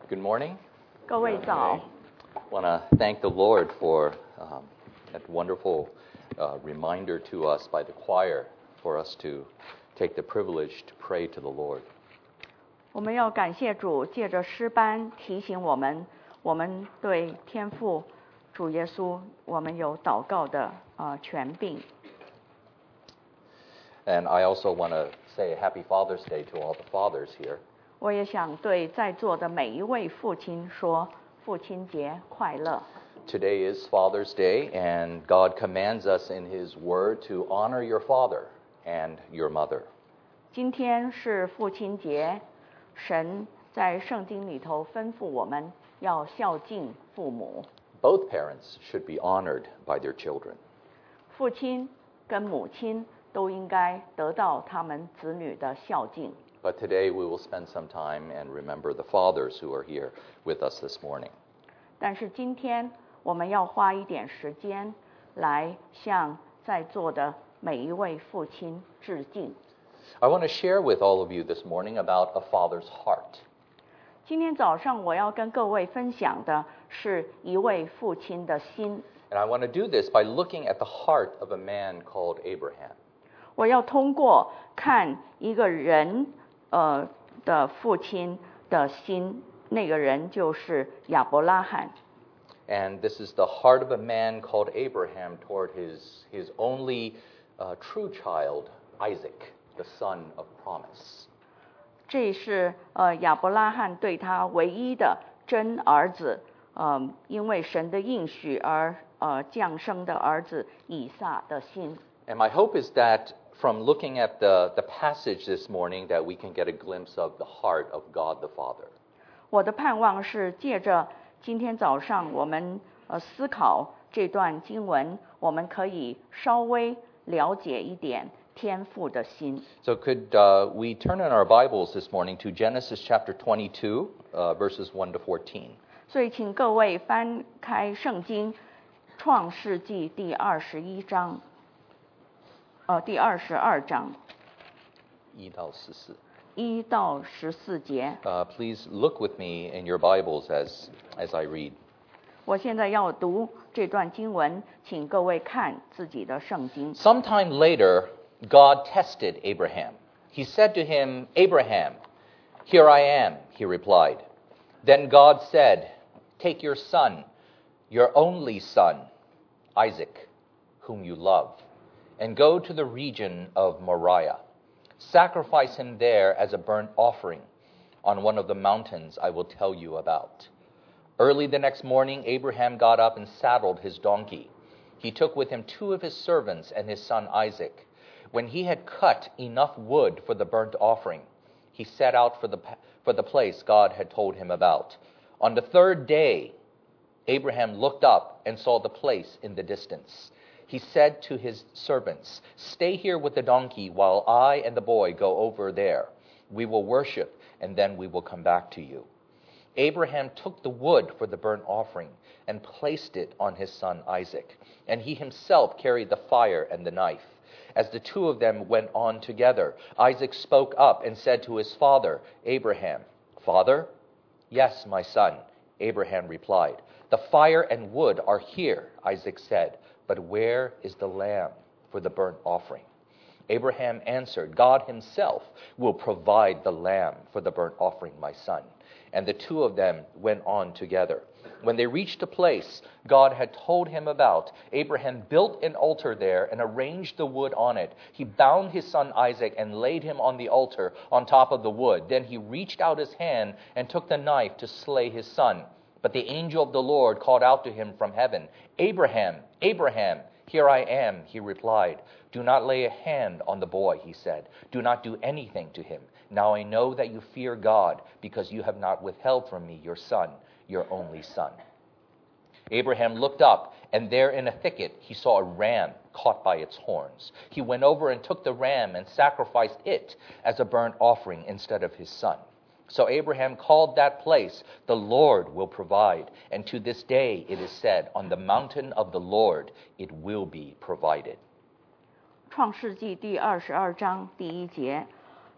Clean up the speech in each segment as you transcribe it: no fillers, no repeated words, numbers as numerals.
Good morning. 各位早。 Want to thank the Lord for that wonderful reminder to us by the choir for us to take the privilege to pray to the Lord. 我们要感谢主，借着诗班提醒我们，我们对天父主耶稣，我们有祷告的权柄。 And I also want to say a happy Father's Day to all the fathers here. 我也想对在座的每一位父亲说，父亲节快乐。 Today is Father's Day, and God commands us in His Word to honor your father and your mother. 今天是父亲节，神在圣经里头吩咐我们要孝敬父母。 Both parents should be honored by their children. 父亲跟母亲都应该得到他们子女的孝敬。 But today we will spend some time and remember the fathers who are here with us this morning. 但是今天我们要花一点时间来向在座的每一位父亲致敬。 I want to share with all of you this morning about a father's heart. 今天早上我要跟各位分享的是一位父亲的心。 And I want to do this by looking at the heart of a man called Abraham. 我要通过看一个人的父亲的心，那个人就是亚伯拉罕。 And this is the heart of a man called Abraham toward his only true child, Isaac, the son of promise. 这是亚伯拉罕对他唯一的真儿子，因为神的应许而降生的儿子以撒的心。 And my hope is that from looking at the passage this morning that we can get a glimpse of the heart of God the Father. 我的盼望是借着今天早上我们思考这段经文，我们可以稍微了解一点天父的心。 So could we turn in our Bibles this morning to Genesis chapter 22, verses 1 to 14. 所以请各位翻开圣经创世纪第22章。1到14节。 Please look with me in your Bibles as I read. 我现在要读这段经文，请各位看自己的圣经。 Sometime later, God tested Abraham. He said to him, Abraham, here I am, he replied. Then God said, take your son, your only son, Isaac, whom you love, and go to the region of Moriah. Sacrifice him there as a burnt offering on one of the mountains I will tell you about. Early the next morning, Abraham got up and saddled his donkey. He took with him 2 of his servants and his son Isaac. When he had cut enough wood for the burnt offering, he set out for the place God had told him about. On the 3rd day, Abraham looked up and saw the place in the distance. He said to his servants, stay here with the donkey while I and the boy go over there. We will worship, and then we will come back to you. Abraham took the wood for the burnt offering and placed it on his son Isaac, and he himself carried the fire and the knife. As the 2 of them went on together, Isaac spoke up and said to his father, Abraham, Father? Yes, my son, Abraham replied. The fire and wood are here, Isaac said. But where is the lamb for the burnt offering? Abraham answered, God himself will provide the lamb for the burnt offering, my son. And the 2 of them went on together. When they reached a place God had told him about, Abraham built an altar there and arranged the wood on it. He bound his son Isaac and laid him on the altar on top of the wood. Then he reached out his hand and took the knife to slay his son. But the angel of the Lord called out to him from heaven, Abraham, Abraham, here I am, he replied. Do not lay a hand on the boy, he said. Do not do anything to him. Now I know that you fear God, because you have not withheld from me your son, your only son. Abraham looked up, and there in a thicket he saw a ram caught by its horns. He went over and took the ram and sacrificed it as a burnt offering instead of his son. So Abraham called that place, the Lord will provide. And to this day it is said, on the mountain of the Lord it will be provided. 创世纪第22章第1节，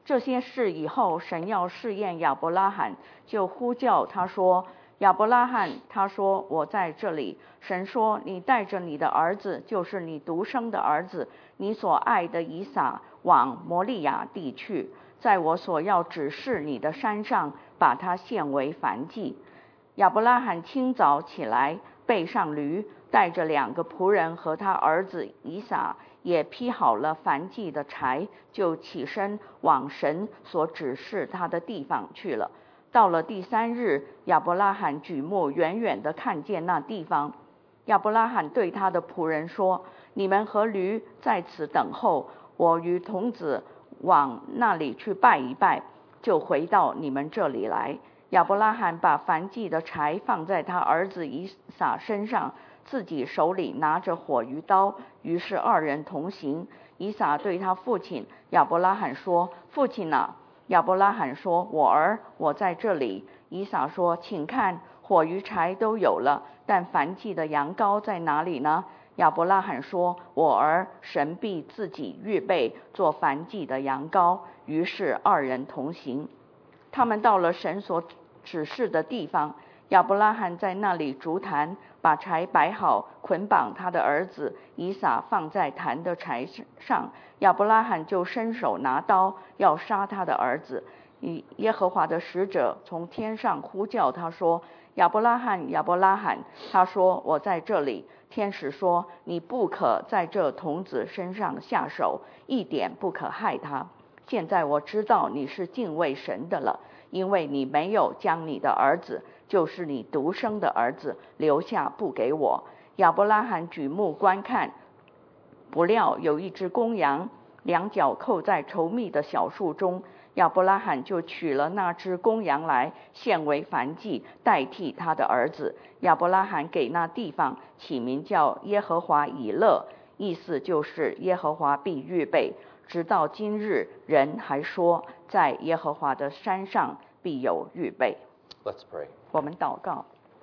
这些事以后，神要试验亚伯拉罕，就呼叫他说：亚伯拉罕，他说：我在这里。神说：你带着你的儿子，就是你独生的儿子，你所爱的以撒，往摩利亚地去，在我所要指示你的山上，把他献为燔祭。亚伯拉罕清早起来，背上驴，带着2个仆人和他儿子以撒，也劈好了燔祭的柴，就起身往神所指示他的地方去了。到了第3日，亚伯拉罕举目远远地看见那地方。亚伯拉罕对他的仆人说：你们和驴在此等候，我与童子往那里去拜一拜，就回到你们这里来。亚伯拉罕把燔祭的柴放在他儿子以撒身上，自己手里拿着火与刀，于是2人同行。以撒对他父亲亚伯拉罕说：父亲啊！亚伯拉罕说：我儿，我在这里。以撒说：请看，火与柴都有了，但燔祭的羊羔在哪里呢？亚伯拉罕说：我儿，神必自己预备做燔祭的羊羔。于是2人同行。他们到了神所指示的地方，亚伯拉罕在那里筑坛，把柴摆好，捆绑他的儿子以撒放在坛的柴上。亚伯拉罕就伸手拿刀要杀他的儿子。耶和华的使者从天上呼叫他说：亚伯拉罕，亚伯拉罕！他说：我在这里。天使说：你不可在这童子身上下手，一点不可害他。现在我知道你是敬畏神的了，因为你没有将你的儿子，就是你独生的儿子，留下不给我。亚伯拉罕举目观看，不料有一只公羊，2脚扣在稠密的小树中。亚伯拉罕就取了那只公羊来，献为燔祭，代替他的儿子。亚伯拉罕给那地方起名叫耶和华以勒，意思就是耶和华必预备。直到今日，人还说，在耶和华的山上必有预备。 Let's pray. 我们祷告。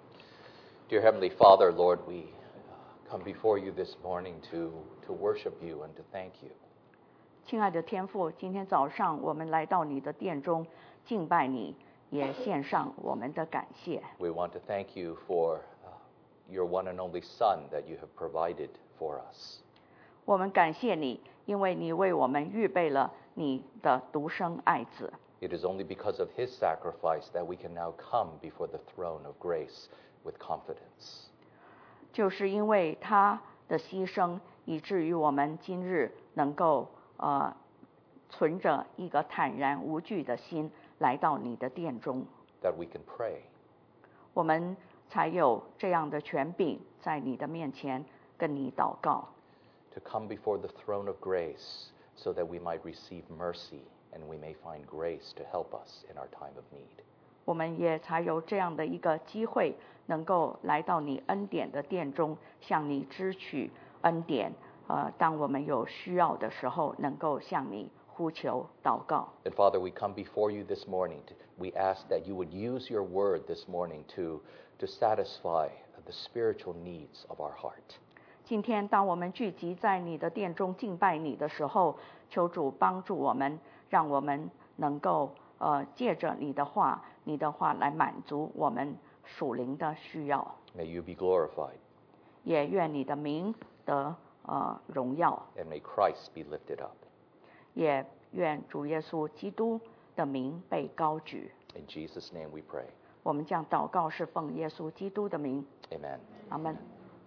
Dear Heavenly Father, Lord, we come before you this morning to worship you and to thank you. 亲爱的天父，今天早上我们来到你的殿中敬拜你，也献上我们的感谢。 We want to thank you for your one and only Son that you have provided for us. 我们感谢你，因为你为我们预备了你的独生爱子。 It is only because of his sacrifice that we can now come before the throne of grace with confidence. 就是因为他的牺牲，以至于我们今日能够存着一个坦然无惧的心来到你的殿中， that we can pray. 我们才有这样的权柄在你的面前跟你祷告， To come before the throne of grace so that we might receive mercy and we may find grace to help us in our time of need. 我们也才有这样的一个机会，能够来到你恩典的殿中，向你支取恩典。当我们有需要的时候，能够向你呼求祷告。 And Father, we come before you this morning. We ask that you would use your word this morning to satisfy the spiritual needs of our heart. 今天当我们聚集在你的殿中敬拜你的时候，求主帮助我们，让我们能够借着你的话来满足我们属灵的需要。 May you be glorified 也愿你的名得荣耀， and may Christ be lifted up. 也愿主耶稣基督的名被高举。 In Jesus' name we pray. 我们将祷告是奉耶稣基督的名， Amen. 阿门。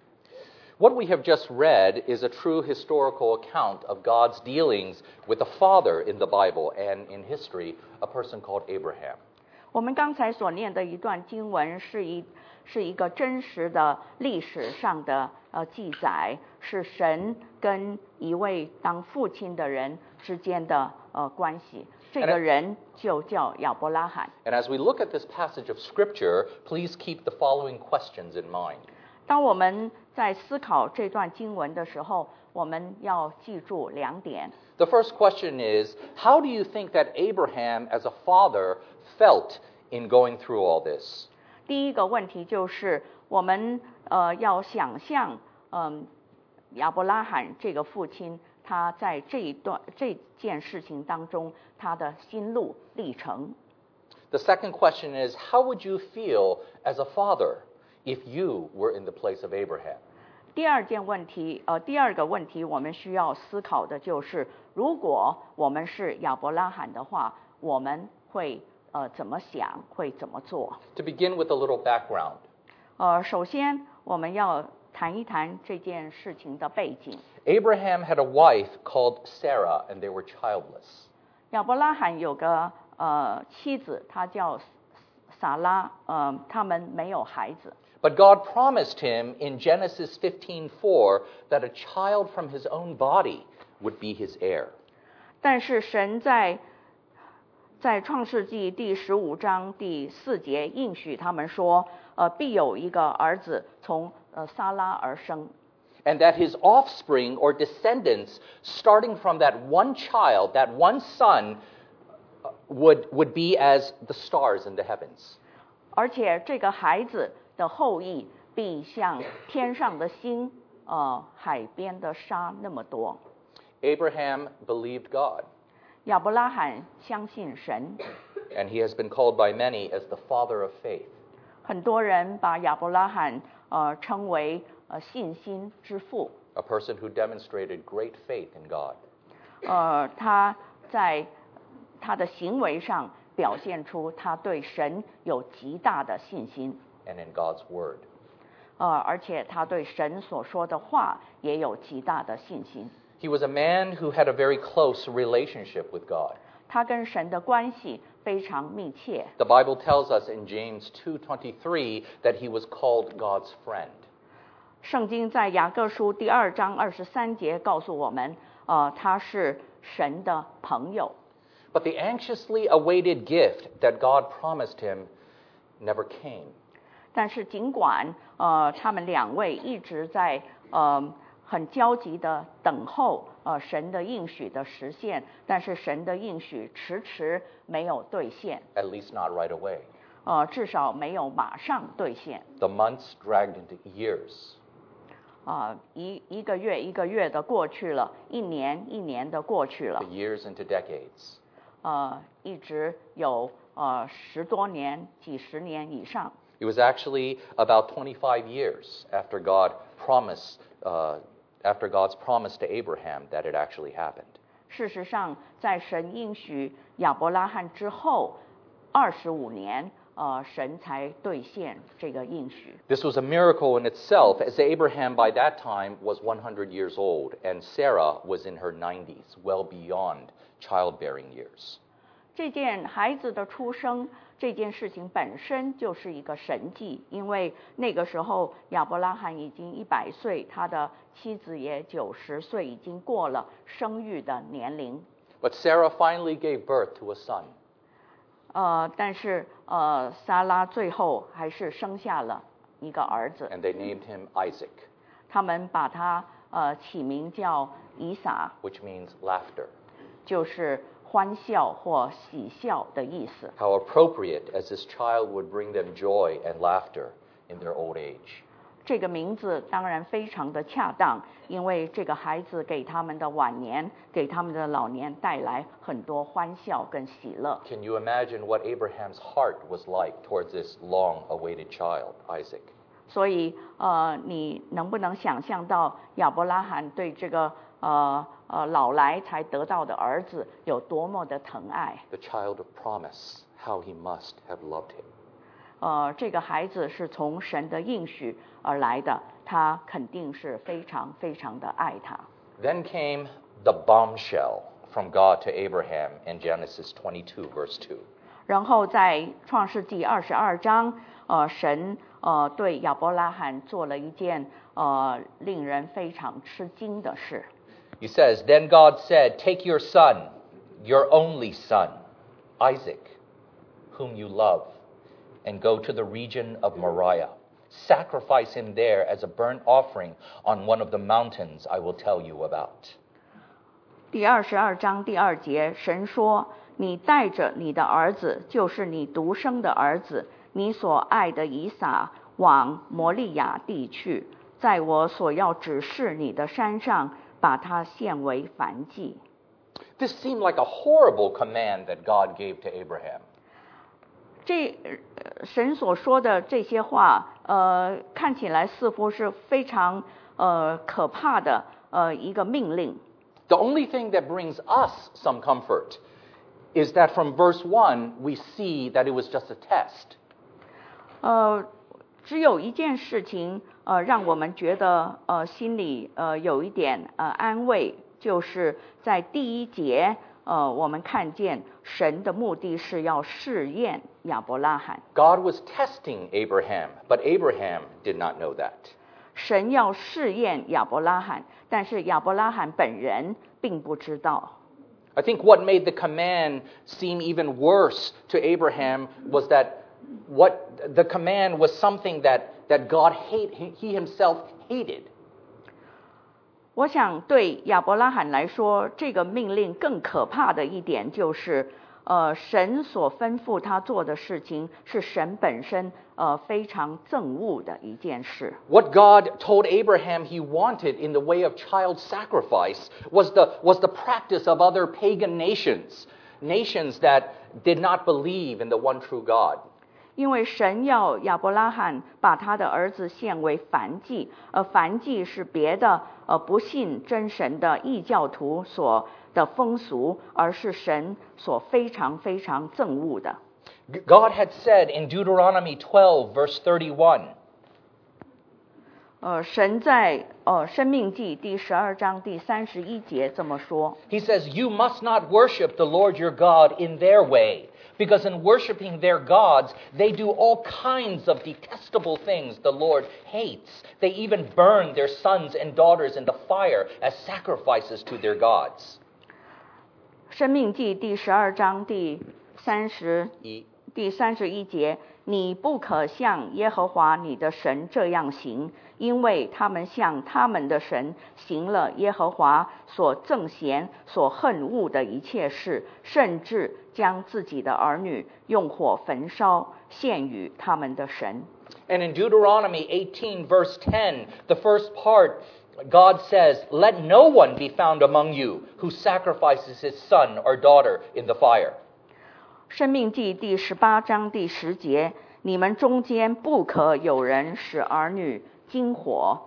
What we have just read is a true historical account of God's dealings with a father in the Bible and in history, a person called Abraham. 我们刚才所念的一段经文是一个真实的历史上的记载，是神跟一位当父亲的人之间的关系。这个人就叫亚伯拉罕。 And as we look at this passage of Scripture, please keep the following questions in mind. 当我们在思考这段经文的时候，我们要记住2点。 The first question is, how do you think that Abraham as a father felt in going through all this? 第一个问题就是我们要想象亚伯拉罕这个父亲，他在这件事情当中，他的心路历程。 The second question is, how would you feel as a father if you were in the place of Abraham? 第二个问题，我们需要思考的就是，如果我们是亚伯拉罕的话，我们会怎么想，会怎么做？ To begin with a little background. 首先我们要谈一谈这件事情的背景。 Abraham had a wife called Sarah, and they were childless. 亚伯拉罕有个妻子，她叫撒拉，他们没有孩子。 But God promised him in Genesis 15:4 that a child from his own body would be his heir. 但是神在创世纪第15章第4节应许他们说，必有一个儿子从撒拉而生。 And that his offspring or descendants, starting from that one child, that one son, would be as the stars in the heavens. 而且这个孩子的后裔必像天上的星，海边的沙那么多。 Abraham believed God. 亚伯拉罕相信神。 And he has been called by many as the father of faith. 很多人把亚伯拉罕称为信心之父。 A person who demonstrated great faith in God. 他在他的行为上表现出他对神有极大的信心。 And in God's word. 而且他对神所说的话也有极大的信心。 He was a man who had a very close relationship with God. 他跟神的关系非常密切。 The Bible tells us in James 2:23 that he was called God's friend. 圣经在雅各书第2章23节告诉我们，他是神的朋友。 But the anxiously awaited gift that God promised him never came. 但是尽管他们两位一直在很焦急的等候神的应许的实现，但是神的应许迟迟没有兑现。 At least not right away. 至少没有马上兑现。 The months dragged into years. 一个月一个月的过去了，一年一年的过去了。 The years into decades. 一直有10多年、几十年以上。 It was actually about 25 years after God's promise to Abraham that it actually happened. 事实上，在神应许亚伯拉罕之后25年，神才兑现这个应许。 This was a miracle in itself, as Abraham by that time was 100 years old, and Sarah was in her 90s, well beyond childbearing years. 这件孩子的出生，这件事情本身就是一个神迹，因为那个时候亚伯拉罕已经100岁，他的妻子也90岁，已经过了生育的年龄。 But Sarah finally gave birth to a son. 但是撒拉最后还是生下了一个儿子。 And they named him Isaac. 他们把他起名叫以撒， Which means laughter. 就是欢笑或喜笑的意思。 How appropriate, as this child would bring them joy and laughter in their old age. 这个名字当然非常的恰当，因为这个孩子给他们的晚年，给他们的老年带来很多欢笑跟喜乐。 Can you imagine what Abraham's heart was like towards this long-awaited child, Isaac? 所以你能不能想象到亚伯拉罕对这个老来才得到的儿子有多么的疼爱？ The child of promise, how he must have loved him. 这个孩子是从神的应许而来的，他肯定是非常非常的爱他。 Then came the bombshell from God to Abraham in Genesis 22, verse 2. 然后在创世纪22章，神对亚伯拉罕做了一件令人非常吃惊的事。 He says, Then God said, Take your son, your only son, Isaac, whom you love, and go to the region of Moriah. Sacrifice him there as a burnt offering on one of the mountains I will tell you about. 第22章第2节，神说：“你带着你的儿子，就是你独生的儿子，你所爱的以撒，往摩利亚地去， 在我所要指示你的山上，把它献为燔祭。 This seemed like a horrible command that God gave to Abraham. 神所说的这些话，看起来似乎是非常可怕的一个命令。 The only thing that brings us some comfort is that from verse 1 we see that it was just a test. 只有一件事情让我们觉得心里有一点安慰，就是在第1节我们看见神的目的是要试验亚伯拉罕。 God was testing Abraham, but Abraham did not know that. 神要试验亚伯拉罕，但是亚伯拉罕本人并不知道。 I think what made the command seem even worse to Abraham was that the command was something that God he himself hated. 我想对亚伯拉罕来说，这个命令更可怕的一点就是，神所吩咐他做的事情是神本身非常憎恶的一件事。 What God told Abraham he wanted in the way of child sacrifice was the practice of other pagan nations that did not believe in the one true God. 因为神要亚伯拉罕把他的儿子献为燔祭，燔祭是别的不信真神的异教徒所的风俗，而是神所非常非常憎恶的。 God had said in Deuteronomy 12 verse 31. 神在申命记第12章第31节这么说。 He says, "You must not worship the Lord your God in their way, because in worshiping their gods, they do all kinds of detestable things the Lord hates. They even burn their sons and daughters in the fire as sacrifices to their gods." 申命记第12章第31节，你不可向耶和华你的神这样行，因为他们向他们的神行了耶和华所憎嫌、所恨恶的一切事，甚至将自己的儿女用火焚烧，献与他们的神。 And in Deuteronomy 18 verse 10, the first part, God says, "Let no one be found among you who sacrifices his son or daughter in the fire." 申命记第18章第10节，你们中间不可有人使儿女经火。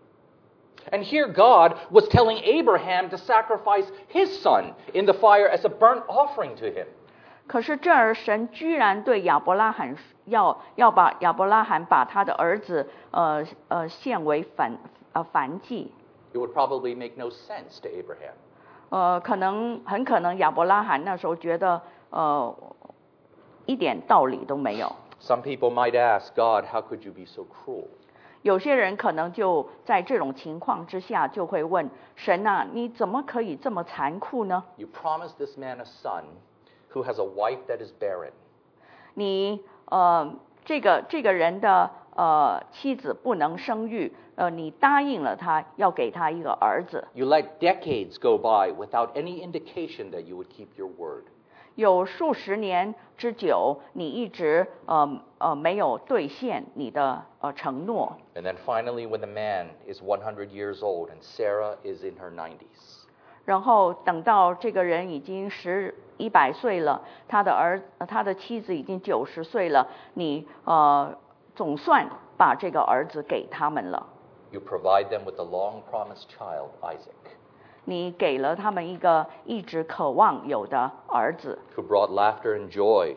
And here God was telling Abraham to sacrifice his son in the fire as a burnt offering to him. 可是这儿神居然对亚伯拉罕要把亚伯拉罕把他的儿子献为燔祭。 It would probably make no sense to Abraham. 很可能亚伯拉罕那时候觉得一点道理都没有。 Some people might ask God, "How could you be so cruel?" 有些人可能就在这种情况之下就会问神啊，你怎么可以这么残酷呢？ You promised this man a son who has a wife that is barren. 你这个人的妻子不能生育，你答应了他要给他一个儿子。 You let decades go by without any indication that you would keep your word. 有数十年之久，你一直没有兑现你的承诺。 And then finally, when the man is 100 years old and Sarah is in her 90s. 然后等到这个人已经100岁了，他的妻子已经90岁了，你总算把这个儿子给他们了。 You provide them with the long-promised child, Isaac. 你给了他们一个一直渴望有的儿子。 Who brought laughter and joy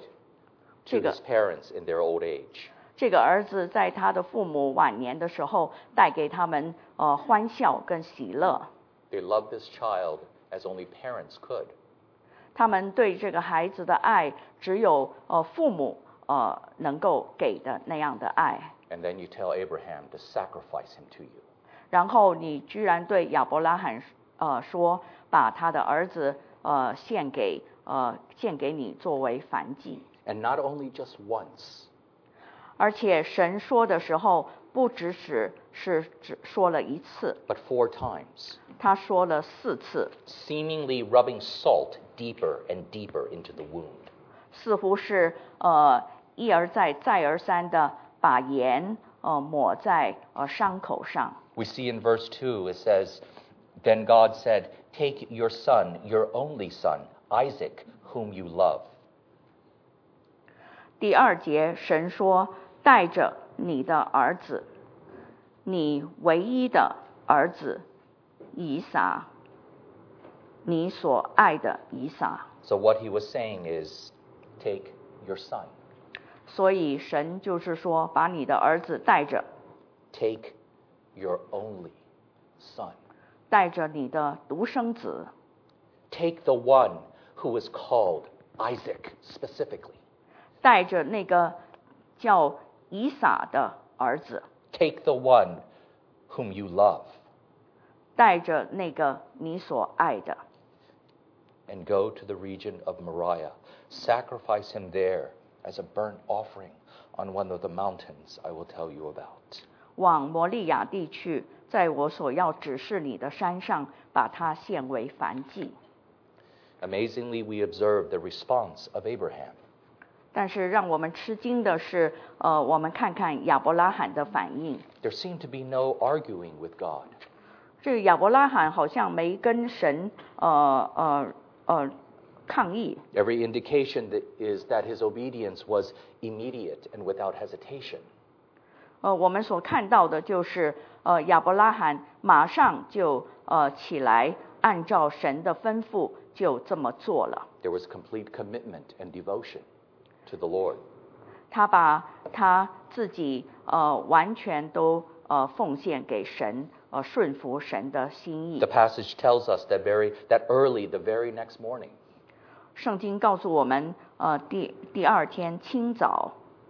to 这个 his parents in their old age. 这个儿子在他的父母晚年的时候，带给他们欢笑跟喜乐。 They loved this child as only parents could. 他们对这个孩子的爱，只有父母能够给的那样的爱。 And then you tell Abraham to sacrifice him to you. 然后你居然对亚伯拉罕说，把他的儿子献给你作为燔祭。 And not only just once. 而且神说的时候，不只说了一次， but 4 times. 他说了4次， Seemingly rubbing salt deeper and deeper into the wound. 似乎是一而再再而三的把盐抹在伤口上。 We see in verse 2, it says, Then God said, Take your son, your only son, Isaac, whom you love. 第2节，神说：“带着你的儿子，你唯一的儿子以撒，你所爱的以撒。” So what he was saying is, take your son. 所以神就是说，把你的儿子带着， Take your only son. 带着你的独生子， Take the one who is called Isaac specifically. 带着那个叫以撒的儿子， Take the one whom you love. 带着那个你所爱的， And go to the region of Moriah. Sacrifice him there as a burnt offering on one of the mountains I will tell you about. 往摩利亚地去，在我所要指示你的山上，把它献为燔祭。 Amazingly, we observe the response of Abraham. 但是让我们吃惊的是，我们看看亚伯拉罕的反应。 There seemed to be no arguing with God. 这个亚伯拉罕好像没跟神抗议。 Every indication is that his obedience was immediate and without hesitation. 我们所看到的就是，亚伯拉罕马上就起来，按照神的吩咐就这么做了。 There was complete commitment and devotion to the Lord. 他把他自己完全都奉献给神，顺服神的心意 The。passage tells us that early, the very next morning, 圣经告诉我们，第2天清早，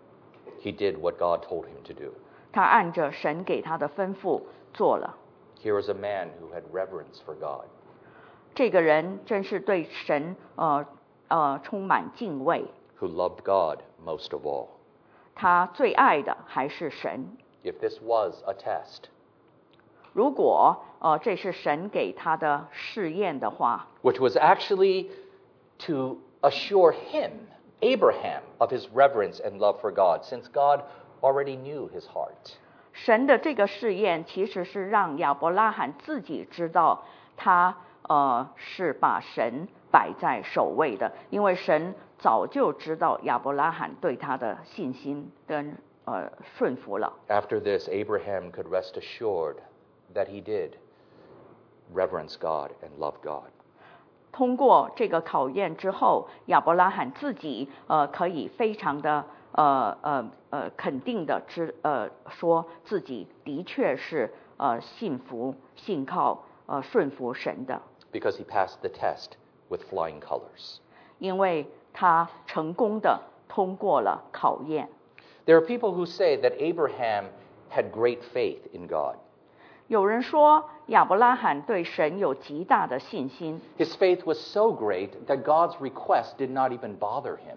he did what God told him to do. 他按着神给他的吩咐做了。 Here is a man who had reverence for God. 这个人真是对神充满敬畏， Who loved God most of all. 他最爱的还是神。 If this was a test, 如果这是神给他的试验的话， which was actually to assure him, Abraham, of his reverence and love for God, since God already knew his heart. 神的这个试验其实是让亚伯拉罕自己知道他是把神摆在首位的，因为神早就知道亚伯拉罕对他的信心跟顺服了。 After this, Abraham could rest assured that he did reverence God and love God. 通过这个考验之后，亚伯拉罕自己可以非常的肯定的说自己的确是信服、信靠、顺服神的， Because he passed the test with flying colors. 因为他成功的通过了考验。 There are people who say that Abraham had great faith in God. 有人说亚伯拉罕对神有极大的信心， His faith was so great that God's request did not even bother him.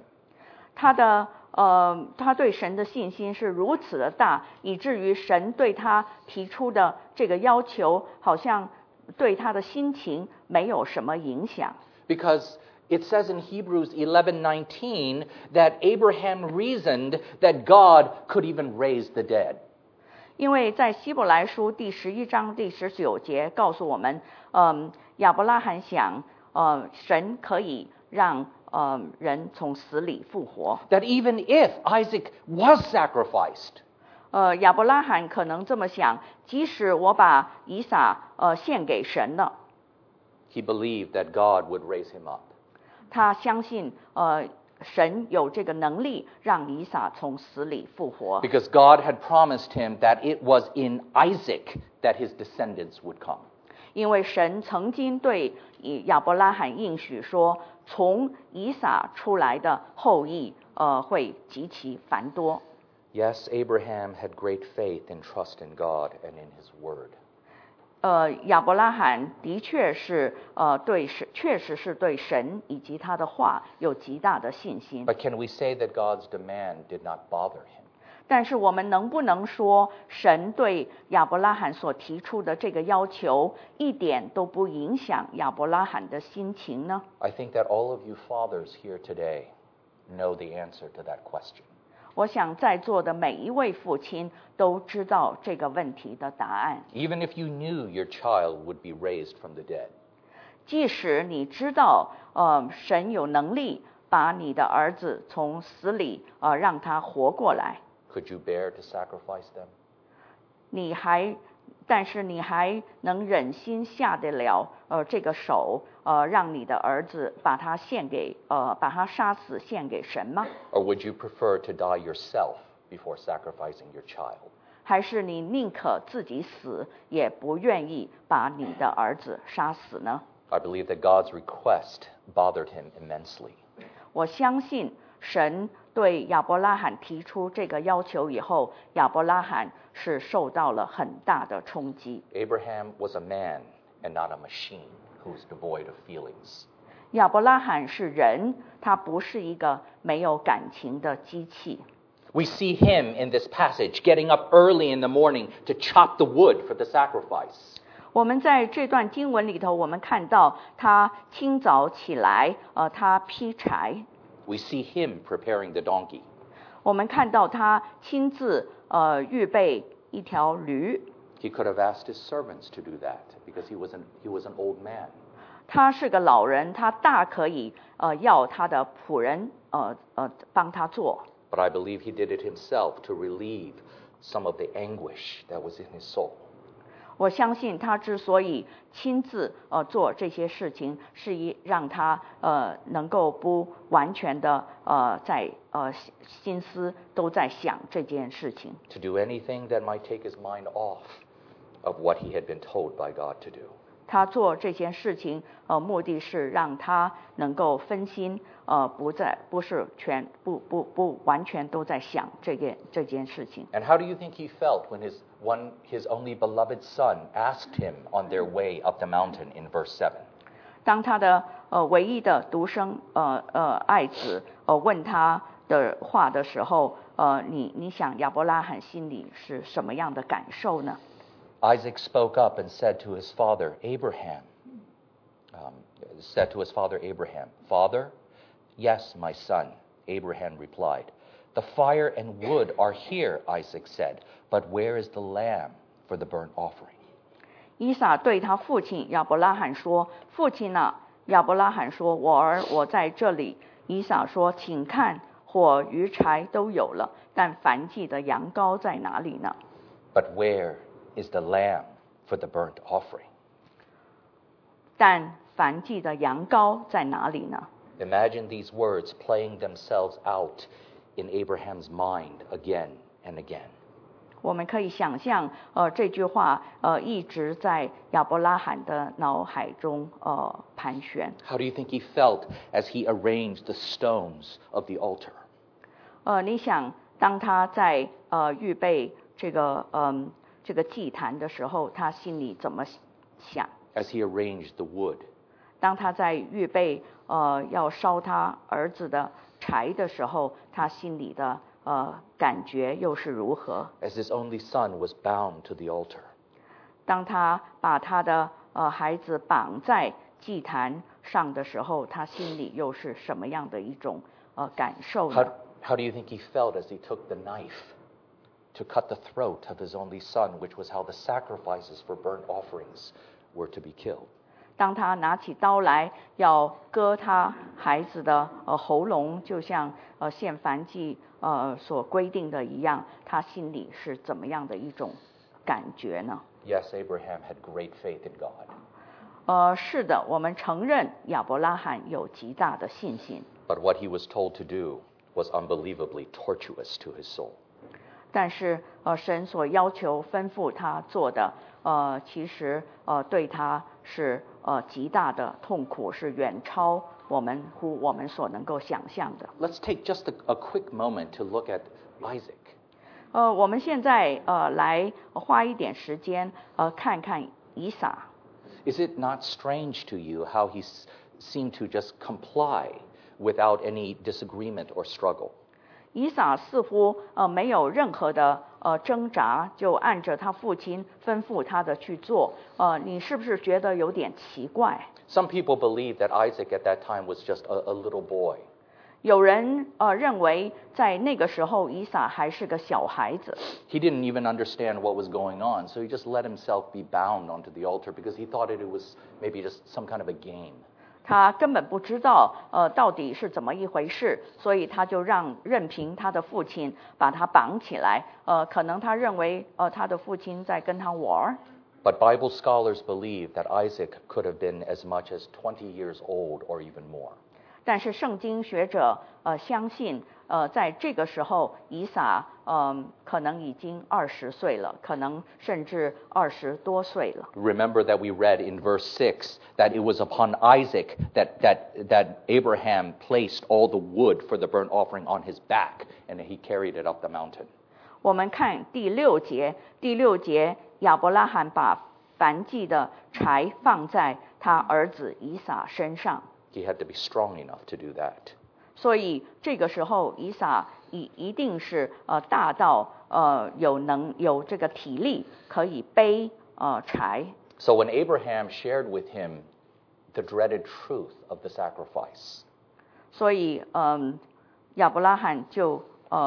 他对神的信心是如此的大，以至于神对他提出的这个要求，好像对他的心情没有什么影响。 Because it says in Hebrews 11:19 that Abraham reasoned that God could even raise the dead. 因为在希伯来书第11章第19节告诉我们，亚伯拉罕想，神可以让人从死里复活。 That even if Isaac was sacrificed, 亚伯拉罕可能这么想，即使我把以撒献给神了， he believed that God would raise him up. 他相信神有这个能力让以撒从死里复活， Because God had promised him that it was in Isaac that his descendants would come. 因为神曾经对亚伯拉罕应许说，从以撒出来的后裔会极其繁多。 Yes, Abraham had great faith and trust in God and in his word. 亚伯拉罕的确是确实是对神以及他的话有极大的信心。 But can we say that God's demand did not bother him? 但是我们能不能说，神对亚伯拉罕所提出的这个要求一点都不影响亚伯拉罕的心情呢？ I think that all of you fathers here today know the answer to that question. 我想在座的每一位父亲都知道这个问题的答案。 Even if you knew your child would be raised from the dead, 即使你知道，神有能力把你的儿子从死里让他活过来， could you bear to sacrifice them? 但是你还能忍心下得了这个手，让你的儿子把他杀死献给神吗？ Or would you prefer to die yourself before sacrificing your child? 还是你宁可自己死，也不愿意把你的儿子杀死呢？ I believe that God's request bothered him immensely. 我相信神对亚伯拉罕提出这个要求以后，亚伯拉罕是受到了很大的冲击。 Abraham was a man and not a machine who's devoid of feelings. 亚伯拉罕是人，他不是一个没有感情的机器。 We see him in this passage getting up early in the morning to chop the wood for the sacrifice. 我们在这段经文里头，我们看到他清早起来，他劈柴。 We see him preparing the donkey. 我们看到他亲自预备一条驴。 He could have asked his servants to do that because he was an old man. 他是个老人，他大可以要他的仆人帮他做。 But I believe he did it himself to relieve some of the anguish that was in his soul. 我相信他之所以亲自做这些事情，是让他能够不完全的在心思都在想这件事情。 To do anything that might take his mind off of what he had been told by God to do. 他做这件事情，目的是让他能够分心，不完全都在想这件事情。 And how do you think he felt when his only beloved son asked him on their way up the mountain in verse 7? 当他的唯一的独生爱子问他的话的时候，你想亚伯拉罕心里是什么样的感受呢？ Isaac spoke up and said to his father Abraham, Father, yes, my son, Abraham replied. The fire and wood are here, Isaac said, but where is the lamb for the burnt offering? 以撒对他父亲亚伯拉罕说：“父亲啊！”亚伯拉罕说：“我儿，我在这里。”以撒说：“请看，火与柴都有了，但燔祭的羊羔在哪里呢？” But where is the lamb for the burnt offering? 但燔祭的羊羔在哪里呢？ Imagine these words playing themselves out in Abraham's mind again and again. 我们可以想象，这句话一直在亚伯拉罕的脑海中盘旋。 How do you think he felt as he arranged the stones of the altar? 你想，当他在预备这个祭坛的时候，他心里怎么想？ As he arranged the wood? 当他在预备要烧他儿子的柴的时候，他心里的感觉又是如何？ As his only son was bound to the altar? 当他把他的孩子绑在祭坛上的时候，他心里又是什么样的一种感受呢？ How do you think he felt as he took the knife to cut the throat of his only son, which was how the sacrifices for burnt offerings were to be killed? 当他拿起刀来要割他孩子的喉咙，就像献燔祭所规定的一样，他心里是怎么样的一种感觉呢？ Yes, Abraham had great faith in God. 是的，我们承认亚伯拉罕有极大的信心。 But what he was told to do was unbelievably tortuous to his soul. 但是神所要求吩咐他做的，其实对他是极大的痛苦，是远超我们所能够想象的。 Let's take just a quick moment to look at Isaac. 我们现在来花一点时间看看以撒。 Is it not strange to you how he seemed to just comply without any disagreement or struggle? 以撒似乎没有任何的挣扎，就按着他父亲吩咐他的去做。你是不是觉得有点奇怪？ Some people believe that Isaac at that time was just a little boy. 有人认为在那个时候以撒还是个小孩子， He didn't even understand what was going on, so he just let himself be bound onto the altar because he thought it was maybe just some kind of a game. 他根本不知道到底是怎么一回事，所以他就任凭他的父亲把他绑起来，可能他认为他的父亲在跟他玩。 But Bible scholars believe that Isaac could have been as much as 20 years old or even more. 但是圣经学者相信在这个时候以撒可能已经20岁了，可能甚至20多岁了。 Remember that we read in verse 6 that it was upon Isaac that Abraham placed all the wood for the burnt offering on his back, and he carried it up the mountain. 我们看第6节，亚伯拉罕把燔祭的柴放在他儿子以撒身上。 He had to be strong enough to do that. 所以这个时候以撒一定是大到有这个体力可以背柴。 So when Abraham shared with him the dreaded truth of the sacrifice, 所以亚伯拉罕就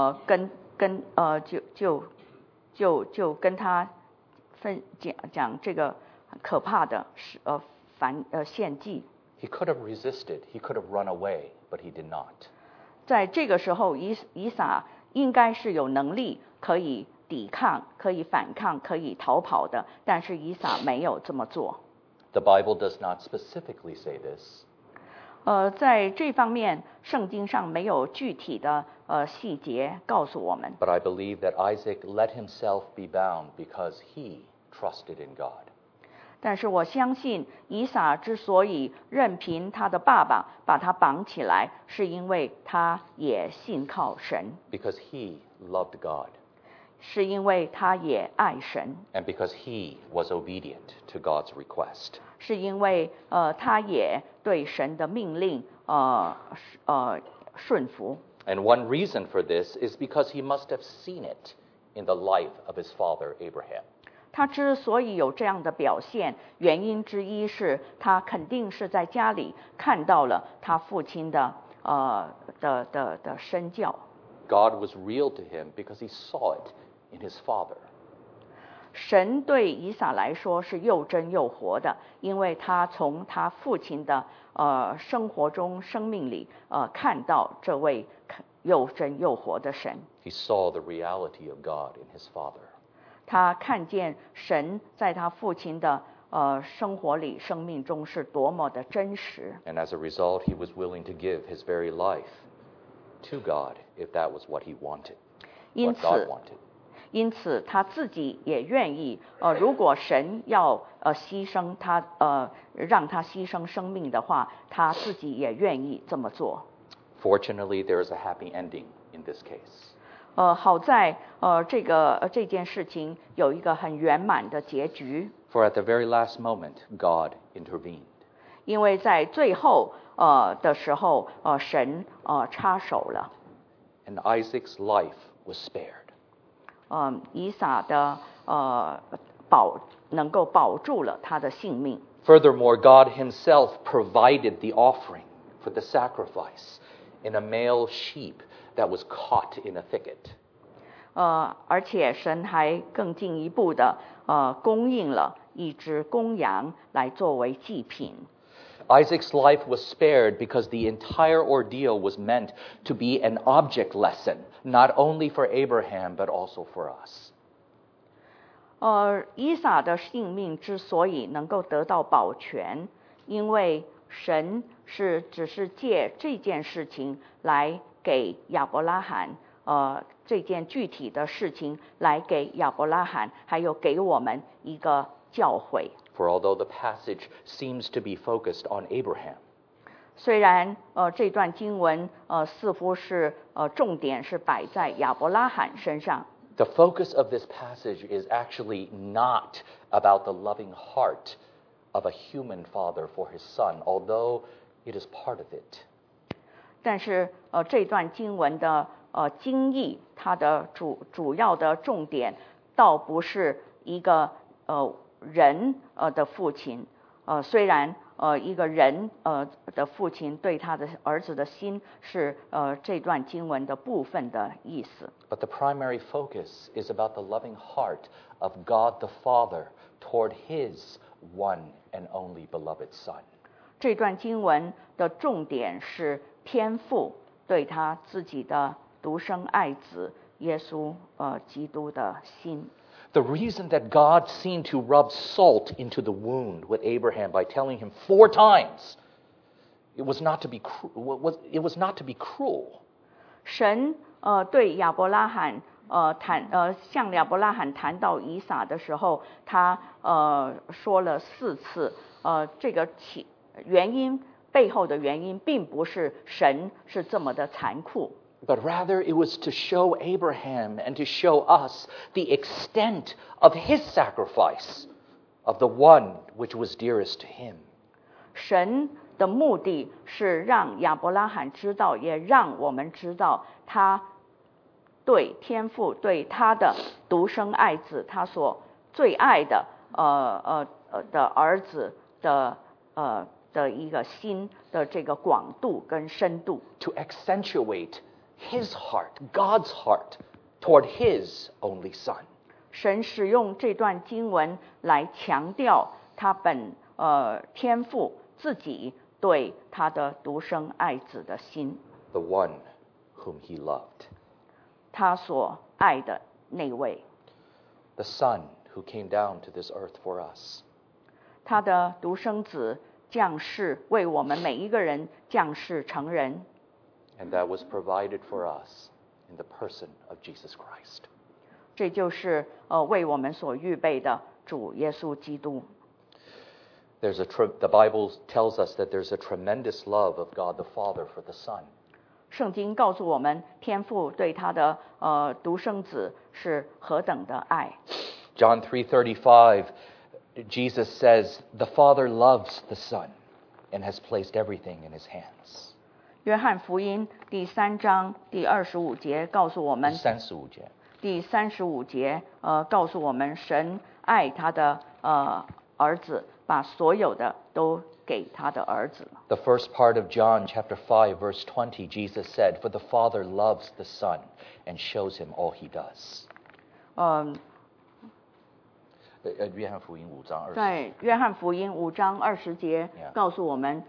跟他讲这个可怕的献祭。 he could have resisted, he could have run away, but he did not. 在这个时候以撒应该是有能力可以抵抗、可以反抗、可以逃跑的，但是以撒没有这么做。 The Bible does not specifically say this. 在这方面，圣经上没有具体的细节告诉我们。 But I believe that Isaac let himself be bound because he trusted in God. 但是我相信，以撒之所以任凭他的爸爸把他绑起来，是因为他也信靠神， Because he loved God. 是因为他也爱神， And because he was obedient to God's request. 是因为他也对神的命令顺服。 And one reason for this is because he must have seen it in the life of his father Abraham. 他之所以有这样的表现，原因之一是他肯定是在家里看到了他父亲的身教。 God was real to him because he saw it in his father. 神对以撒来说是又真又活的，因为他从他父亲的生活中、生命里看到这位又真又活的神。 He saw the reality of God in his father. 他看见神在他父亲的生活里、生命中是多么的真实。 And as a result, he was willing to give his very life to God if that was what he wanted, 因 what God 此， wanted. 因此他自己也愿意如果神要牺牲他让他牺牲生命的话，他自己也愿意这么做。 Fortunately, there is a happy ending in this case. 好在这件事情有一个很圆满的结局， For at the very last moment, God intervened. 因为在最后的时候神插手了， And Isaac's life was spared. 以撒的能够保住了他的性命。 Furthermore, God himself provided the offering for the sacrifice in a male sheep that was caught in a thicket. 而且神还更进一步的供应了一只公羊来作为祭品。 Isaac's life was spared because the entire ordeal was meant to be an object lesson, not only for Abraham, but also for us. 以撒的性命之所以能够得到保全，因为神只是借这件事情来给亚伯拉罕这件具体的事情来给亚伯拉罕，还有给我们一个教诲。 For although the passage seems to be focused on Abraham, 虽然这段经文似乎是重点是摆在亚伯拉罕身上， the focus of this passage is actually not about the loving heart of a human father for his son, although it is part of it. 但是这段经文的经义，它的主要的重点，倒不是一个人的父亲虽然一个人的父亲对他的儿子的心是这段经文的部分的意思。 But the primary focus is about the loving heart of God the Father toward His one and only beloved Son. 这段经文的重点是天父对他自己的独生爱子耶稣基督的心。 The reason that God seemed to rub salt into the wound with Abraham by telling him 4 times it was not to be cruel. 神对亚伯拉罕向亚伯拉罕谈到以撒的时候，他说了4次，这个原因背后的原因并不是神是这么的残酷。 But rather it was to show Abraham and to show us the extent of his sacrifice of the one which was dearest to him. 神的目的是让亚伯拉罕知道，也让我们知道他对天父对他的独生爱子，他所最爱的的儿子的一个心的这个广度跟深度。 To accentuate His heart, God's heart, toward His only Son. 神使用这段经文来强调他天父自己对他的独生爱子的心。 The one whom He loved. 他所爱的那位。 The Son who came down to this earth for us. 他的独生子降世，为我们每一个人降世成人。 And that was provided for us in the person of Jesus Christ. 这就是为我们所预备的主耶稣基督。 The Bible tells us that there's a tremendous love of God the Father for the Son. 圣经告诉我们，天父对他的独生子是何等的爱。 John 3:35, Jesus says, "The Father loves the Son and has placed everything in His hands." 约翰福音第3章第25节告诉我们，第35节告诉我们，神爱他的儿子，把所有的都给他的儿子。 The first part of John chapter 5 verse 20, Jesus said, "For the Father loves the Son and shows him all He does." 约翰福音5章20。在约翰福音5章20节告诉我们，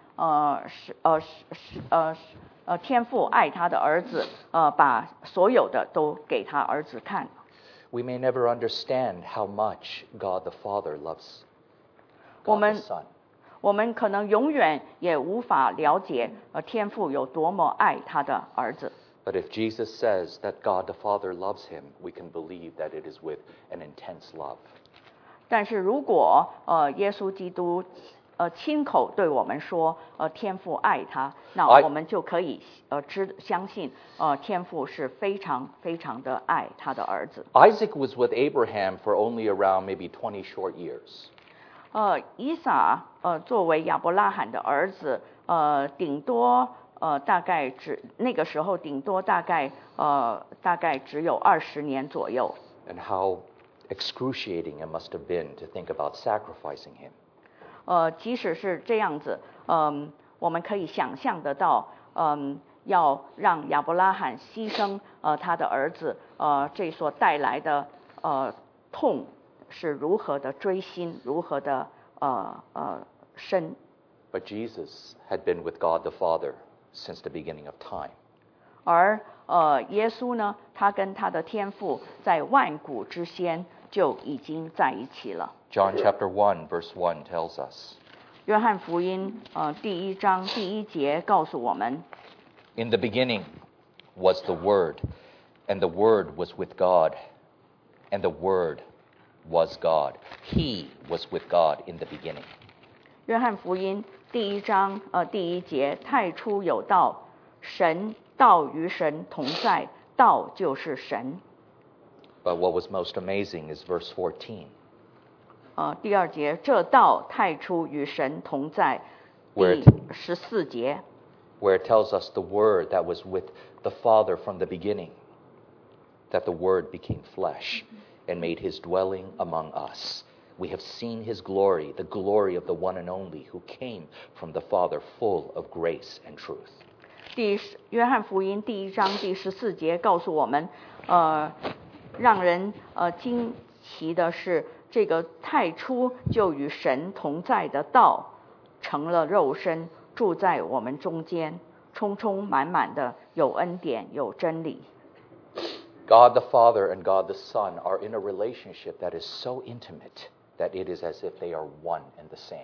天父爱他的儿子，把所有的都给他儿子看。 We may never understand how much God the Father loves God the Son. 我们可能永远也无法了解天父有多么爱他的儿子。 But if Jesus says that God the Father loves him, we can believe that it is with an intense love. 但是如果耶稣基督亲口对我们说天父爱他，那我们就可以相信天父是非常非常的爱他的儿子。 Isaac was with Abraham for only around maybe 20 short years. 以撒作为亚伯拉罕的儿子，顶多大概那个时候顶多大概只有20年左右。 And how excruciating it must have been to think about sacrificing him. 即使是这样子，我们可以想象得到，要让亚伯拉罕牺牲他的儿子，这所带来的痛是如何的锥心，如何的深。 But Jesus had been with God the Father since the beginning of time. 而耶稣呢，他跟他的天父在万古之先就已经在一起了。 John chapter 1 verse 1 tells us. 约翰福音第1章第1节告诉我们 In the beginning was the Word, and the Word was with God, and the Word was God. He was with God in the beginning. 约翰福音第1章第1节，太初有道，道与神同在，道就是神。 But what was most amazing is verse 14. 第2节，这道太初与神同在。第14节 where it tells us the Word that was with the Father from the beginning, that the Word became flesh and made His dwelling among us. We have seen his glory, the glory of the one and only who came from the Father, full of grace and truth. 约翰福音第1章第14节告诉我们，让人惊奇的是，这个太初就与神同在的道，成了肉身，住在我们中间，充充满满的有恩典，有真理。 God the Father and God the Son are in a relationship that is so intimate that it is as if they are one and the same.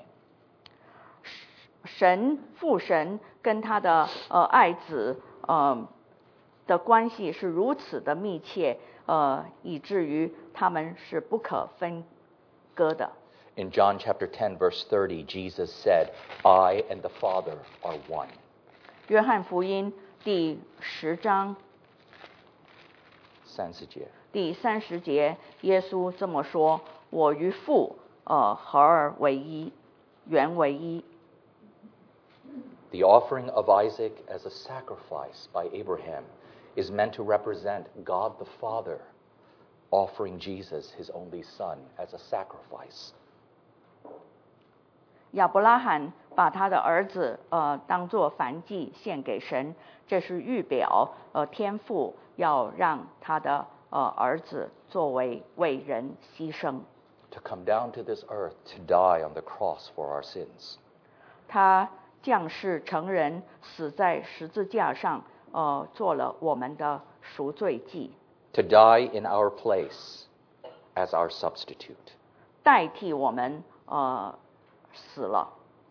父神跟他的爱子的关系是如此的密切，以至于他们是不可分割的。 In John chapter 10 verse 30, Jesus said, I and the Father are one. 约翰福音第10章第30节，耶稣这么说：我与父合而为一，原为一。 The offering of Isaac as a sacrifice by Abraham is meant to represent God the Father offering Jesus, his only son, as a sacrifice. 亚伯拉罕把他的儿子当作燔祭献给神，这是预表天父要让他的儿子作为为人牺牲。 To come down to this earth to die on the cross for our sins. 他降世成人，死在十字架上，做了我们的赎罪祭。 To die in our place as our substitute. 代替我们死了。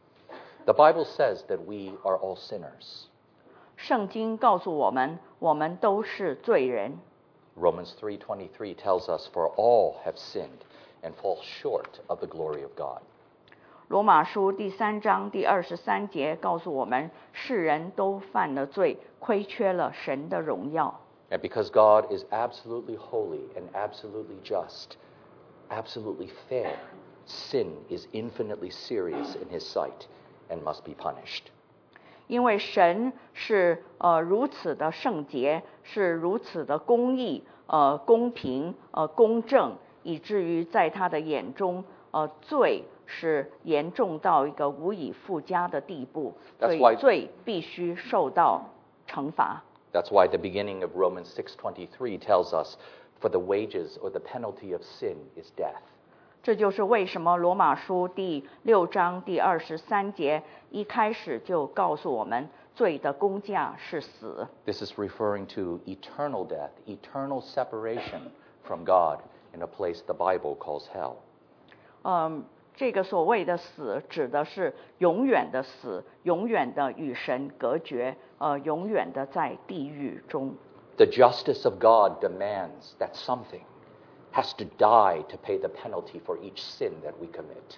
The Bible says that we are all sinners. 圣经告诉我们，我们都是罪人。 Romans 3:23 tells us, for all have sinned and fall short of the glory of God. 罗马书第3章第23节告诉我们，世人都犯了罪，亏缺了神的荣耀。 And because God is absolutely holy and absolutely just, absolutely fair, sin is infinitely serious in his sight and must be punished. 因为神是如此的圣洁，是如此的公义、公平、公正，以至于在他的眼中，罪是严重到一个无以复加的地步，所以罪必须受到惩罚。 That's why the beginning of Romans 6:23 tells us, for the wages or the penalty of sin is death. 这就是为什么罗马书第6章第23节一开始就告诉我们，罪的工价是死。 This is referring to eternal death, eternal separation from God in a place the Bible calls hell. 这个所谓的死，指的是永远的死，永远的与神隔绝，永远的在地狱中。 The justice of God demands that something has to die to pay the penalty for each sin that we commit.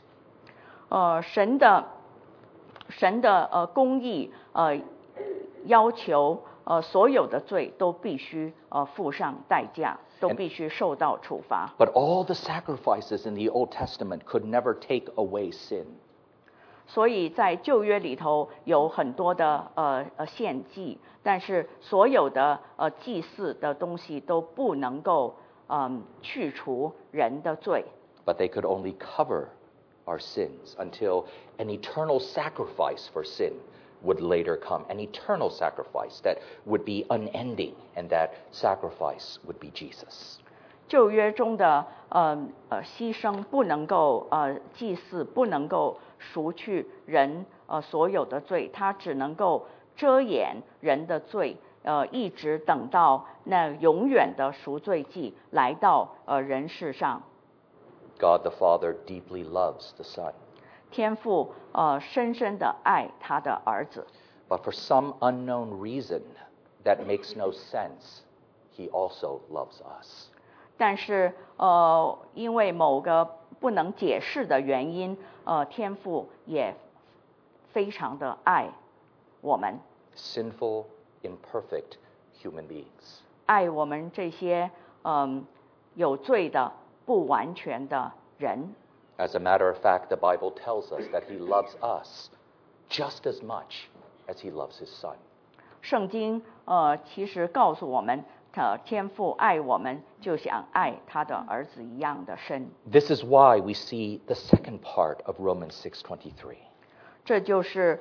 神的公义要求所有的罪都必须付上代价，都必须受到处罚。 But all the sacrifices in the Old Testament could never take away sin. 所以在旧约里头有很多的献祭，但是所有的祭祀的东西都不能够去除人的罪。 But they could only cover our sins until an eternal sacrifice for sin would later come, an eternal sacrifice that would be unending, and that sacrifice would be Jesus. 旧约中的牺牲不能够祭祀不能够赎去人所有的罪，它只能够遮掩人的罪，一直等到那永远的赎罪祭来到人世上。 God the Father deeply loves the Son. 天父深深的爱他的儿子。 But for some unknown reason that makes no sense, he also loves us. 但是因为某个不能解释的原因，天父也非常的爱我们。 Sinful, imperfect human beings. 爱我们这些有罪的、不完全的人。 As a matter of fact, the Bible tells us that he loves us just as much as he loves his son. 圣经其实告诉我们， 天父爱我们，就像爱他的儿子一样的深。 This is why we see the second part of Romans 6:23. 这就是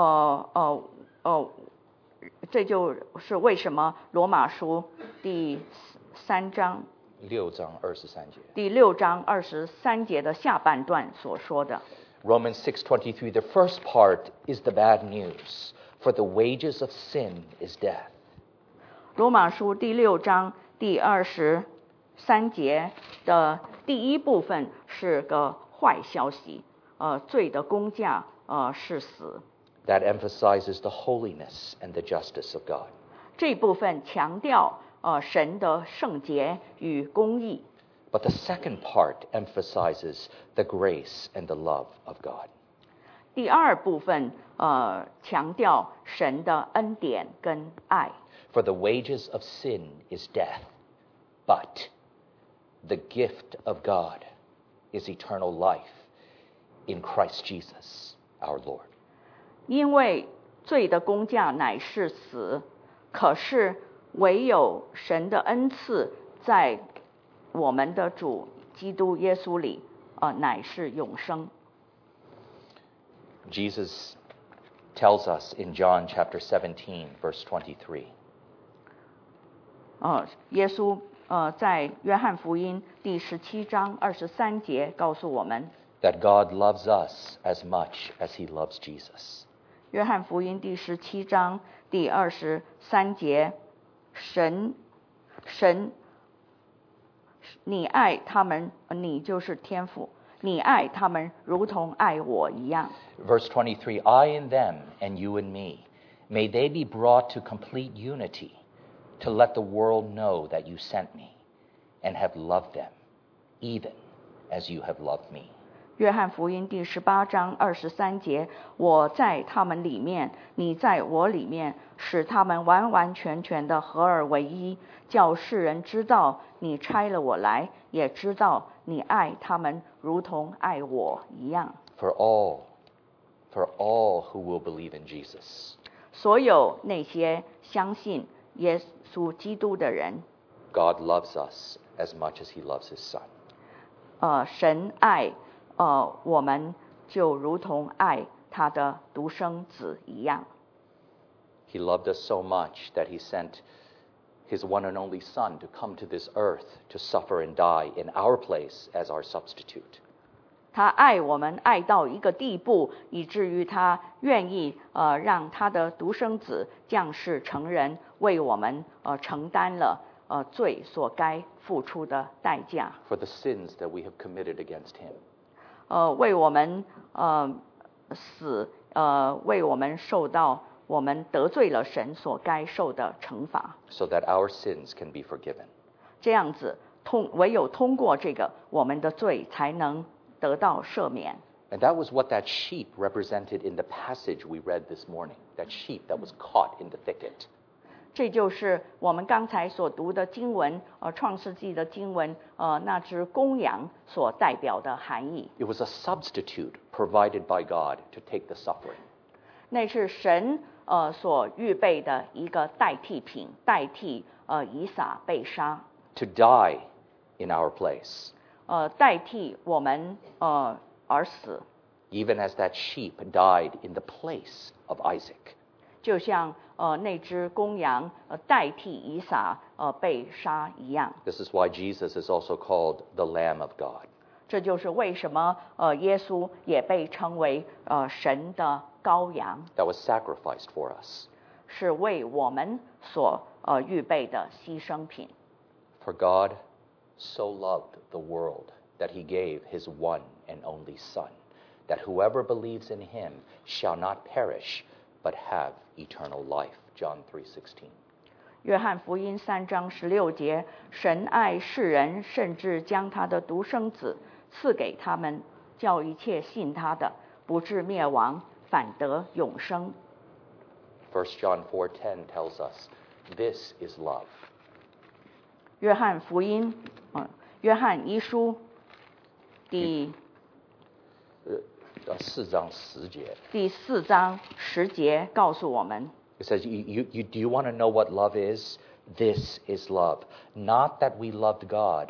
这就是为什么罗马书第6章23节的下半段所说的。 Romans 6:23, the first part is the bad news, for the wages of sin is death. 罗马书第6章第23节的第一部分是个坏消息，罪的工价是死。 That emphasizes the holiness and the justice of God. 这部分强调神的圣洁与公义。 But the second part emphasizes the grace and the love of God. 第二部分强调神的恩典跟爱。 For the wages of sin is death, but the gift of God is eternal life in Christ Jesus, our Lord. 因为罪的工价乃是死，可是唯有神的恩赐在我们的主基督耶稣里，乃是永生。 Jesus tells us in John chapter 17, verse 23. 耶稣在约翰福音第17章23节告诉我们， That God loves us as much as he loves Jesus. 约翰福音第17章第23节，神，你爱他们，你就是天父，你爱他们如同爱我一样。 Verse 23, I in them and you in me, may they be brought to complete unity, to let the world know that you sent me and have loved them, even as you have loved me. 约翰福音第18章23节，我在他们里面，你在我里面，使他们完完全全的合而为一，叫世人知道你差了我来，也知道你爱他们如同爱我一样。 For all who will believe in Jesus, 所有那些相信耶稣基督的人， God loves us as much as he loves his son. 神爱我们就如同爱他的独生子一样。 He loved us so much that he sent his one and only son to come to this earth to suffer and die in our place as our substitute. 他爱我们爱到一个地步，以至于他愿意让他的独生子降世成人，为我们承担了罪所该付出的代价， For the sins that we have committed against him. 为我们死，为我们受到我们得罪了神所该受的惩罚， So that our sins can be forgiven. 这样子唯有通过这个，我们的罪才能得到赦免。 And that was what that sheep represented in the passage we read this morning. That sheep that was caught in the thicket. 这就是我们刚才所读的经文，创世纪的经文，那只公羊所代表的含义。 It was a substitute provided by God to take the suffering. 那是神所预备的一个代替品，代替以撒被杀， To die in our place. 代替我们而死， Even as that sheep died in the place of Isaac. 就像那只公羊代替以撒被杀一样。 This is why Jesus is also called the Lamb of God. 这就是为什么耶稣也被称为神的羔羊， That was sacrificed for us. 是为我们所预备的牺牲品。 For God so loved the world that he gave his one and only Son, that whoever believes in him shall not perish, but have eternal life. John 3:16. 约翰福音3章16节，神爱世人，甚至将他的独生子赐给他们，叫一切信他的不至灭亡，反得永生。 1 John 4:10 tells us, this is love. 约翰福音，约翰一书第 4章10节。 第4章10节告诉我们， It says, do you want to know what love is? This is love, not that we loved God,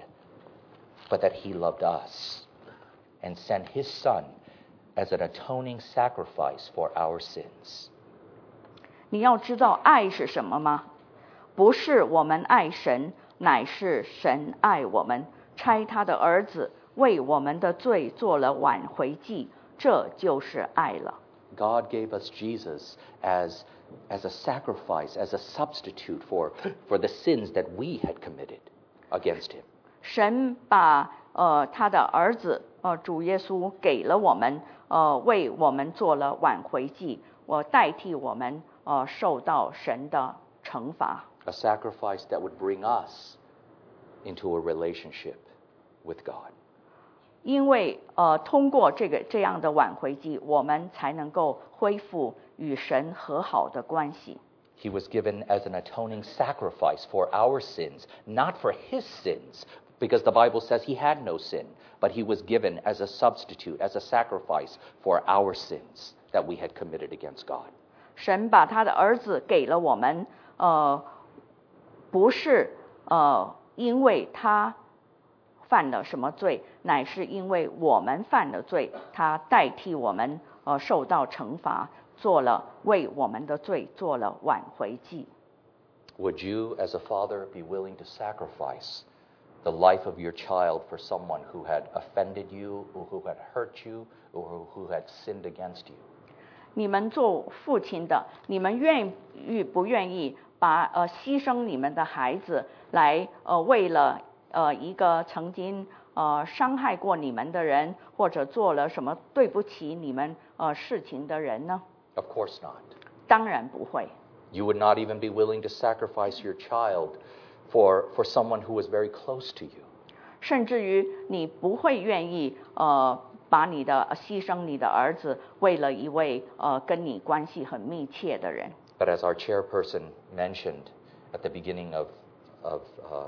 but that he loved us and sent his Son as an atoning sacrifice for our sins. 你要知道爱是什么吗？不是我们爱神，乃是神爱我们，差他的儿子为我们的罪做了挽回祭，这就是爱了。 God gave us Jesus as a sacrifice, as a substitute for the sins that we had committed against him. 神把他的儿子主耶稣给了我们，为我们做了挽回祭，代替我们受到神的惩罚。 A sacrifice that would bring us into a relationship with God. 因为通过这样的挽回祭，我们才能够恢复与神和好的关系。 He was given as an atoning sacrifice for our sins, not for his sins, because the Bible says he had no sin, but he was given as a substitute, as a sacrifice for our sins that we had committed against God. 神把他的儿子给了我们，不是因为他犯了什么罪，乃是因为我们犯了罪，他代替我们受到惩罚，为我们的罪做了挽回祭。 Would you, as a father, be willing to sacrifice the life of your child for someone who had offended you, or who had hurt you, or who had sinned against you? 你们做父亲的，你们不愿意牺牲你们的孩子来为了一个曾经伤害过你们的人，或者做了什么对不起你们事情的人呢？ Of course not. 当然不会。 You would not even be willing to sacrifice your child for someone who was very close to you. 甚至于你不会愿意把牺牲你的儿子，为了一位跟你关系很密切的人。 But as our chairperson mentioned at the beginning of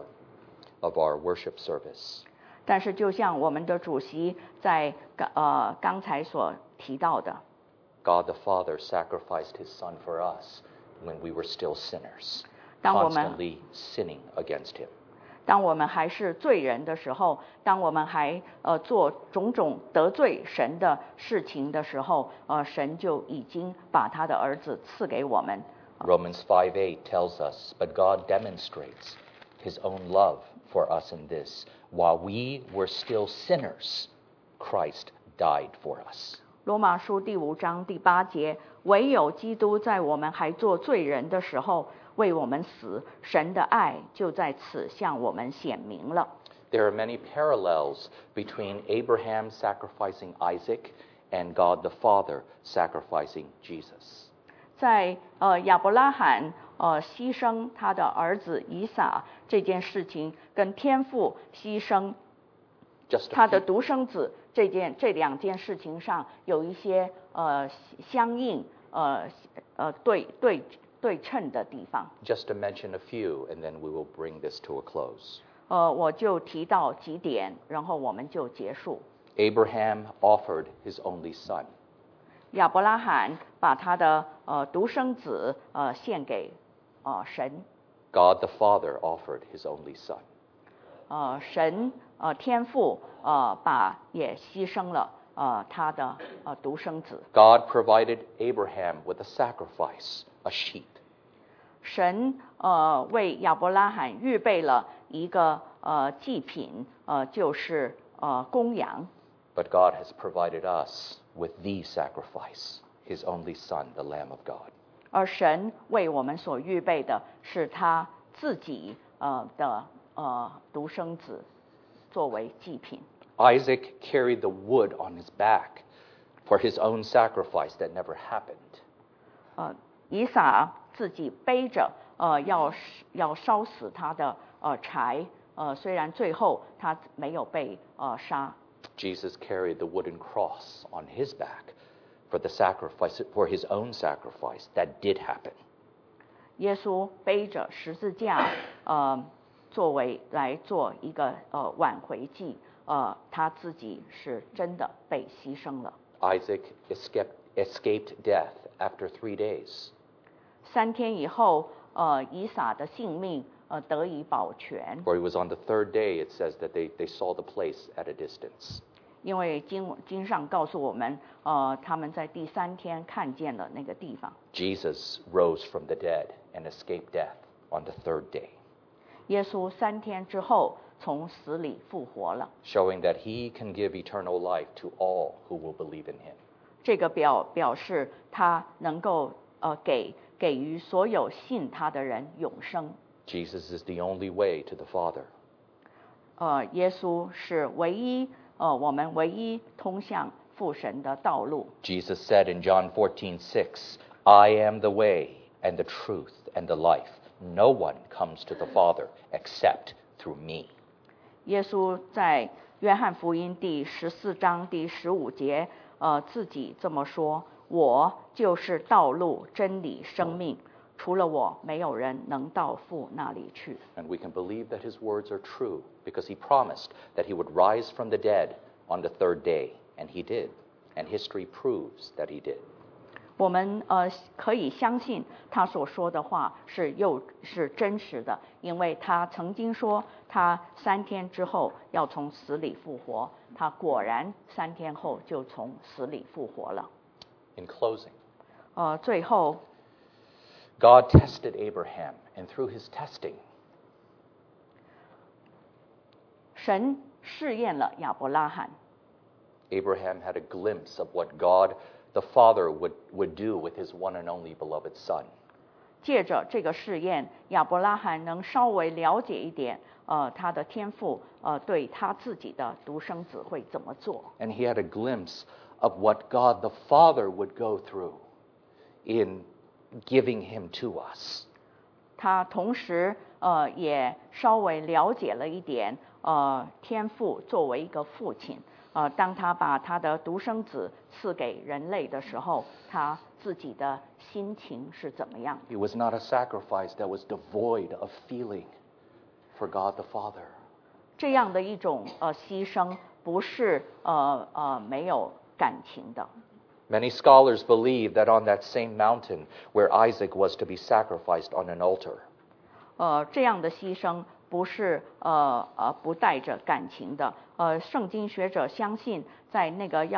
our worship service, 但是就像我们的主席在刚才所提到的， God the Father sacrificed his Son for us when we were still sinners, 当我们 constantly sinning against him. 当我们还是罪人的时候，当我们还做种种得罪神的事情的时候，神就已经把他的儿子赐给我们。 Romans 5:8 tells us, but God demonstrates his own love for us in this: while we were still sinners, Christ died for us. 罗马书第5章第8节，唯有基督在我们还做罪人的时候为我们死，神的爱就在此向我们显明了。 There are many parallels between Abraham sacrificing Isaac and God the Father sacrificing Jesus. 在亚伯拉罕牺牲他的儿子以撒这件事情，跟天父牺牲他的独生子这两件事情上有一些相应对称的地方。 Just to mention a few, and then we will bring this to a close. 我就提到几点，然后我们就结束。 Abraham offered his only son. 亚伯拉罕把他的独生子献给神。 God the Father offered his only son. 神天父也牺牲了他的独生子。 God provided Abraham with a sacrifice, a sheep. 神为亚伯拉罕预备了一个祭品，就是公羊。 But God has provided us with the sacrifice, his only son, the Lamb of God. 而神为我们所预备的是他自己的独生子作为祭品。 Isaac carried the wood on his back for his own sacrifice that never happened. 以撒自己背着要烧死他的柴，虽然最后他没有被杀。 Jesus carried the wooden cross on his back for the sacrifice, for his own sacrifice that did happen. 耶稣背着十字架，来做一个挽回祭，他自己是真的被牺牲了。 Isaac escaped death after 3 days. 3天以后，以撒的性命得以保全。 For it was on the third day, it says that they saw the place at a distance. 因为经上告诉我们，他们在第3天看见了那个地方。 Jesus rose from the dead and escaped death on the third day, 耶稣3天之后从死里复活了， showing that he can give eternal life to all who will believe in him. 这个表示他能够给予所有信他的人永生。 Jesus is the only way to the Father. 耶稣是我们唯一通向父神的道路。 Jesus said in John 14:6, I am the way and the truth and the life. No one comes to the Father except through me. 耶稣在约翰福音第14章第15节，自己这么说：“我就是道路、真理、生命，除了我，没有人能到父那里去。” And we can believe that his words are true because he promised that he would rise from the dead on the third day, and he did. And history proves that he did. 我们可以相信他所说的话是真实的，因为他曾经说他3天之后要从死里复活，他果然3天后就从死里复活了。 In closing, 最后 God tested Abraham, and through his testing, 神试验了亚伯拉罕。 Abraham had a glimpse of what God the Father would do with his one and only beloved Son. 借着这个试验，亚伯拉罕能稍微了解一点，他的天父对他自己的独生子会怎么做。 And he had a glimpse of what God the Father would go through in giving him to us. 他同时也稍微了解了一点，天父作为一个父亲，当他把他的独生子赐给人类的时候，他自己的心情是怎么样？ It was not a sacrifice that was devoid of feeling for God the Father. 这样的一种牺牲，不是没有感情的。 Many scholars believe that on that same mountain where Isaac was to be sacrificed on an altar, 这样的牺牲不是不带着感情的。圣经学者相信，在那个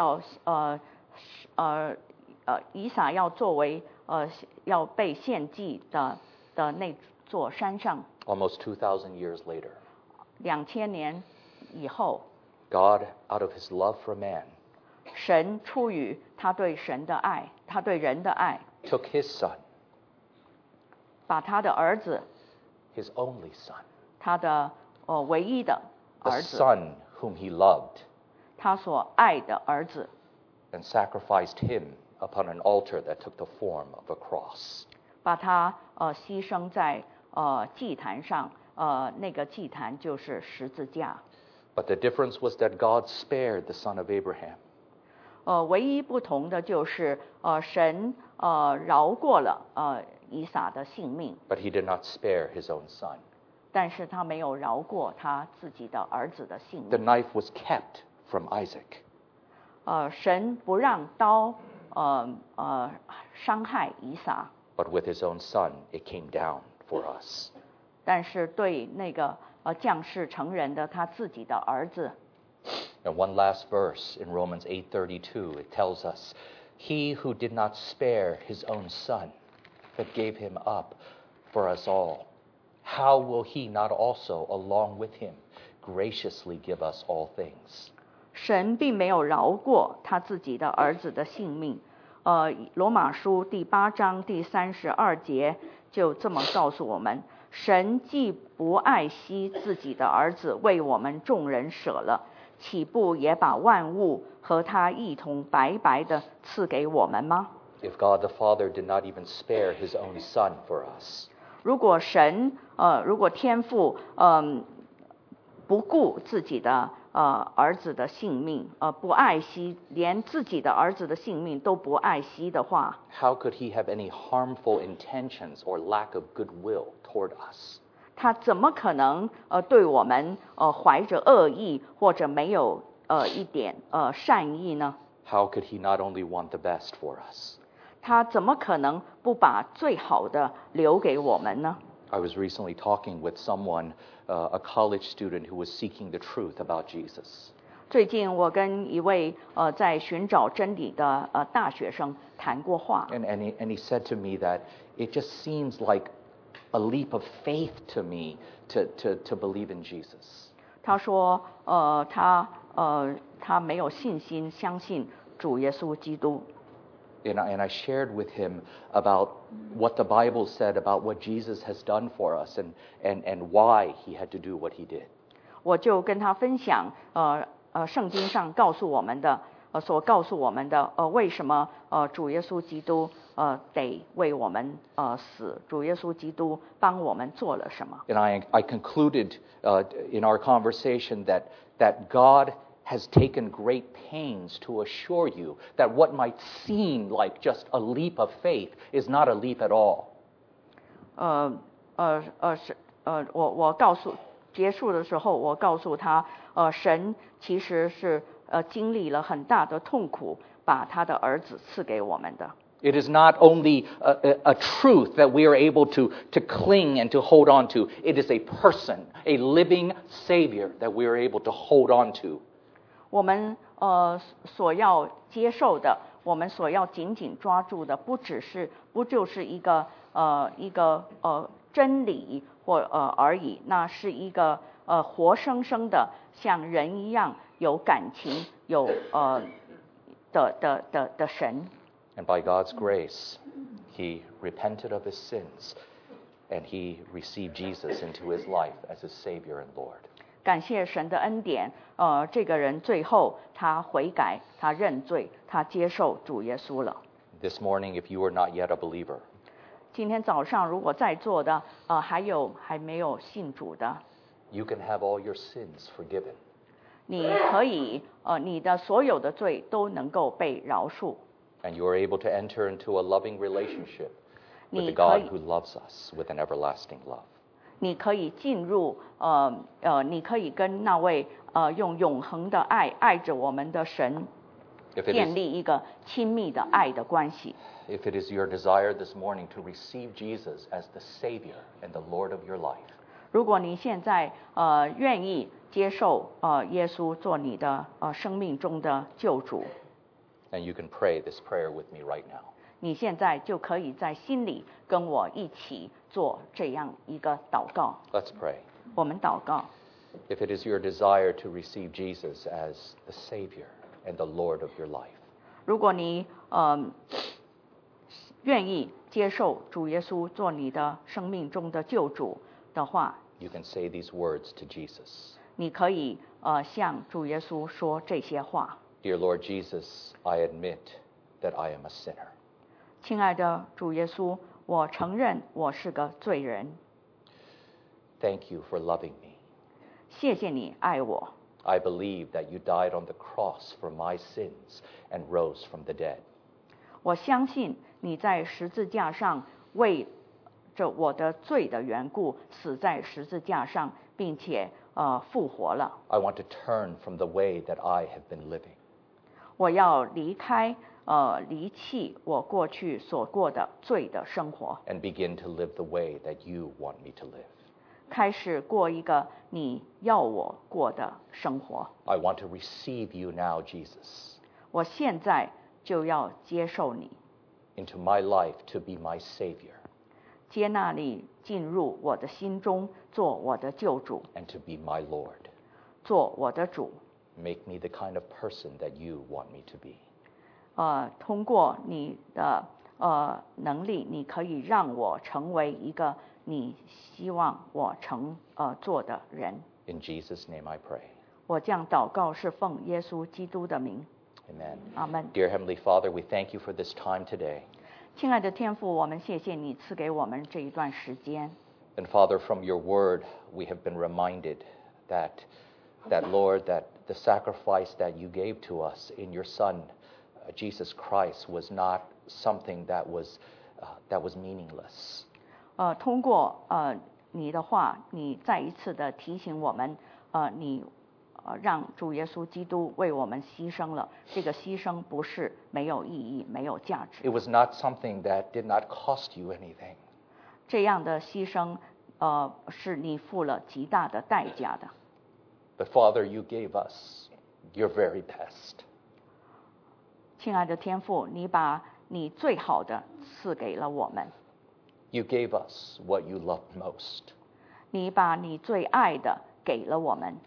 以撒要作为要被献祭的那座山上， almost 2,000 years later, 2000年以后， God, out of his love for man, 神出于他对神的爱，他对人的爱， took his son, 把他的儿子， his only son, 他的唯一的 the 儿子， son whom he loved, 他所爱的儿子， and sacrificed him upon an altar that took the form of a cross. 把他牺牲在祭坛上，那个祭坛就是十字架。 But the difference was that God spared the son of Abraham. 唯一不同的就是神饶过了以撒的性命， But he did not spare his own son. 但是他没有饶过他自己的儿子的性 The 命。 knife was kept from Isaac. 神不让刀伤害以撒， But with his own son, it came down for us. 但是对那个降世成人的他自己的儿子， And one last verse in Romans 8:32, it tells us, He who did not spare his own son, but gave him up for us all, how will he not also, along with him, graciously give us all things? 神并没有饶过他自己的儿子的性命。罗马书第8章第32节就这么告诉我们：神既不爱惜自己的儿子为我们众人舍了，岂不也把万物和他一同白白的赐给我们吗？ If God the Father did not even spare his own son for us, 如果天父不顾自己的儿子的性命，不爱惜，连自己的儿子的性命都不爱惜的话， how could he have any harmful intentions or lack of goodwill toward us? 他怎么可能对我们怀着恶意或者没有一点善意呢？ How could he not only want the best for us? 他怎么可能不把最好的留给我们呢？ I was recently talking with someone, a college student who was seeking the truth about Jesus. 最近我跟一位在寻找真理的大学生谈过话。 And he said to me that it just seems like a leap of faith to me to believe in Jesus. 他说他没有信心相信主耶稣基督。 And I shared with him about what the Bible said about what Jesus has done for us and why he had to do what he did. 我就跟他分享圣经上告诉我们的所告诉我们的为什么主耶稣基督得为我们死，主耶稣基督帮我们做了什么。 And I concluded in our conversation that God has taken great pains to assure you that what might seem like just a leap of faith is not a leap at all. 我告诉结束的时候，我告诉他，神其实是经历了很大的痛苦，把他的儿子赐给我们的。 It is not only a truth that we are able to cling and to hold on to. It is a person, a living Savior that we are able to hold on to. 我们所要接受的，我们所要紧紧抓住的，不就是一个真理而已，那是一个活生生的像人一样有感情有的神。 And by God's grace, he repented of his sins and he received Jesus into his life as his Savior and Lord. 感谢神的恩典，这个人最后他悔改，他认罪，他接受主耶稣了。 This morning, if you are not yet a believer, 今天早上如果在座的还没有信主的， you can have all your sins forgiven. 你可以你的所有的罪都能够被饶恕。 And you are able to enter into a loving relationship with the 你可以 God who loves us with an everlasting love. 你可以进入你可以跟那位用永恒的爱爱着我们的神 If it 建 is, 立一个亲密的爱的关系。 if it is your desire this morning to receive Jesus as the Savior and the Lord of your life, 如果你现在愿意接受耶稣做你的生命中的救主， then you can pray this prayer with me right now. 你现在就可以在心里跟我一起做这样一个祷告。 Let's pray. 我们祷告。 If it is your desire to receive Jesus as the Savior and the Lord of your life, 如果你愿意接受主耶稣做你的生命中的救主的话， you can say these words to Jesus. 你可以向主耶稣说这些话。 Dear Lord Jesus, I admit that I am a sinner. 亲爱的主耶稣，我承认我是个罪人， Thank you for loving me. 谢谢你爱我。 I believe that you died on the cross for my sins and rose from the dead. 我相信你在十字架上为着我的罪的缘故死在十字架上，并且复活了。 I want to turn from the way that I have been living. 我要离弃我过去所过的罪的生活， and begin to live the way that you want me to live. 开始过一个你要我过的生活。 I want to receive you now, Jesus, 我现在就要接受你， into my life to be my Savior 接纳你进入我的心中，做我的救主， and to be my Lord. 做我的主。 Make me the kind of person that you want me to be. 通过你的能力，你可以让我成为一个你希望我做的人。 In Jesus' name I pray. 我这样祷告是奉耶稣基督的名， Amen. 阿门。 Dear Heavenly Father, we thank you for this time today. 亲爱的天父，我们谢谢你赐给我们这一段时间。 And Father, from your word, we have been reminded that Lord, that the sacrifice that you gave to us in your Son, Jesus Christ, was not something that was meaningless. 通过你的话，你再一次的提醒我们，你让主耶稣基督为我们牺牲了。这个牺牲不是没有意义、没有价值。 It was not something that did not cost you anything. 这样的牺牲是你付了极大的代价的。 But Father, you gave us your very best. 亲爱的天父，你把你最好的赐给了我们。 You gave us what you loved most. 你把你最爱的给了我们。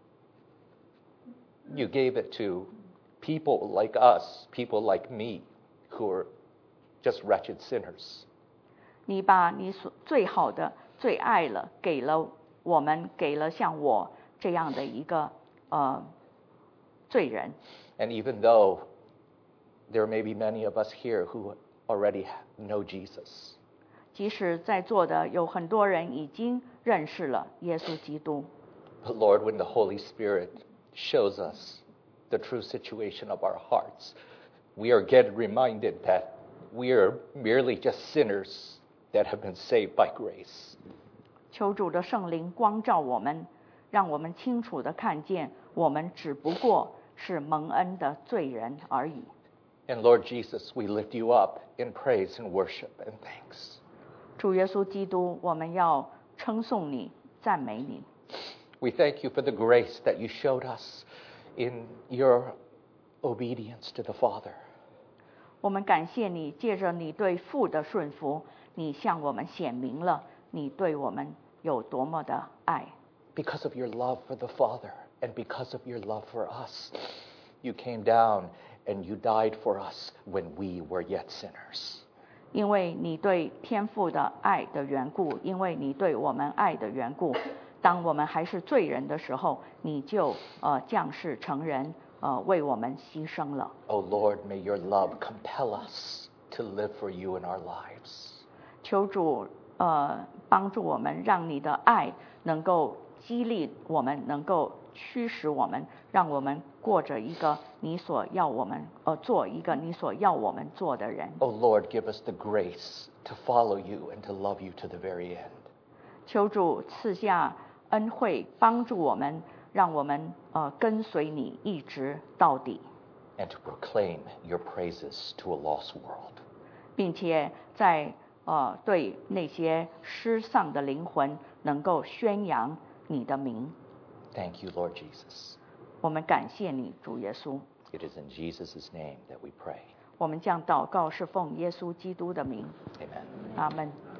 You gave it to people like us, people like me, who are just wretched sinners. 你把你最好的、最爱了给了我们，给了像我这样的一个罪人。 And even though there may be many of us here who already know Jesus, 即使在座的有很多人已经认识了耶稣基督， but Lord, when the Holy Spirit shows us the true situation of our hearts, we are again reminded that we are merely just sinners that have been saved by grace. 求主的圣灵光照我们，让我们清楚地看见，我们只不过是蒙恩的罪人而已。 And Lord Jesus, we lift you up in praise and worship and thanks. 主耶稣基督，我们要称颂你，赞美你。 We thank you for the grace that you showed us in your obedience to the Father. 我们感谢你，借着你对父的顺服，你向我们显明了你对我们有多么的爱。 Because of your love for the Father and because of your love for us, you came down and you died for us when we were yet sinners. 因为你对天父的爱的缘故，因为你对我们爱的缘故，当我们还是罪人的时候，你就降世成人，为我们牺牲了。 Oh Lord, may your love compel us to live for you in our lives. 求主帮助我们，让你的爱能够激励我们，能够驱使我们，让我们过着一个你所要我们做一个你所要我们做的人。 Oh Lord, give us the grace to follow you and to love you to the very end. 求主赐下恩惠，帮助我们，让我们跟随你一直到底， And to proclaim your praises to a lost world. 并且在对那些失丧的灵魂能够宣扬你的名。 Thank you, Lord Jesus. 我们感谢你，主耶稣。 It is in Jesus' name that we pray. 我们将祷告是奉耶稣基督的名， Amen. 阿门。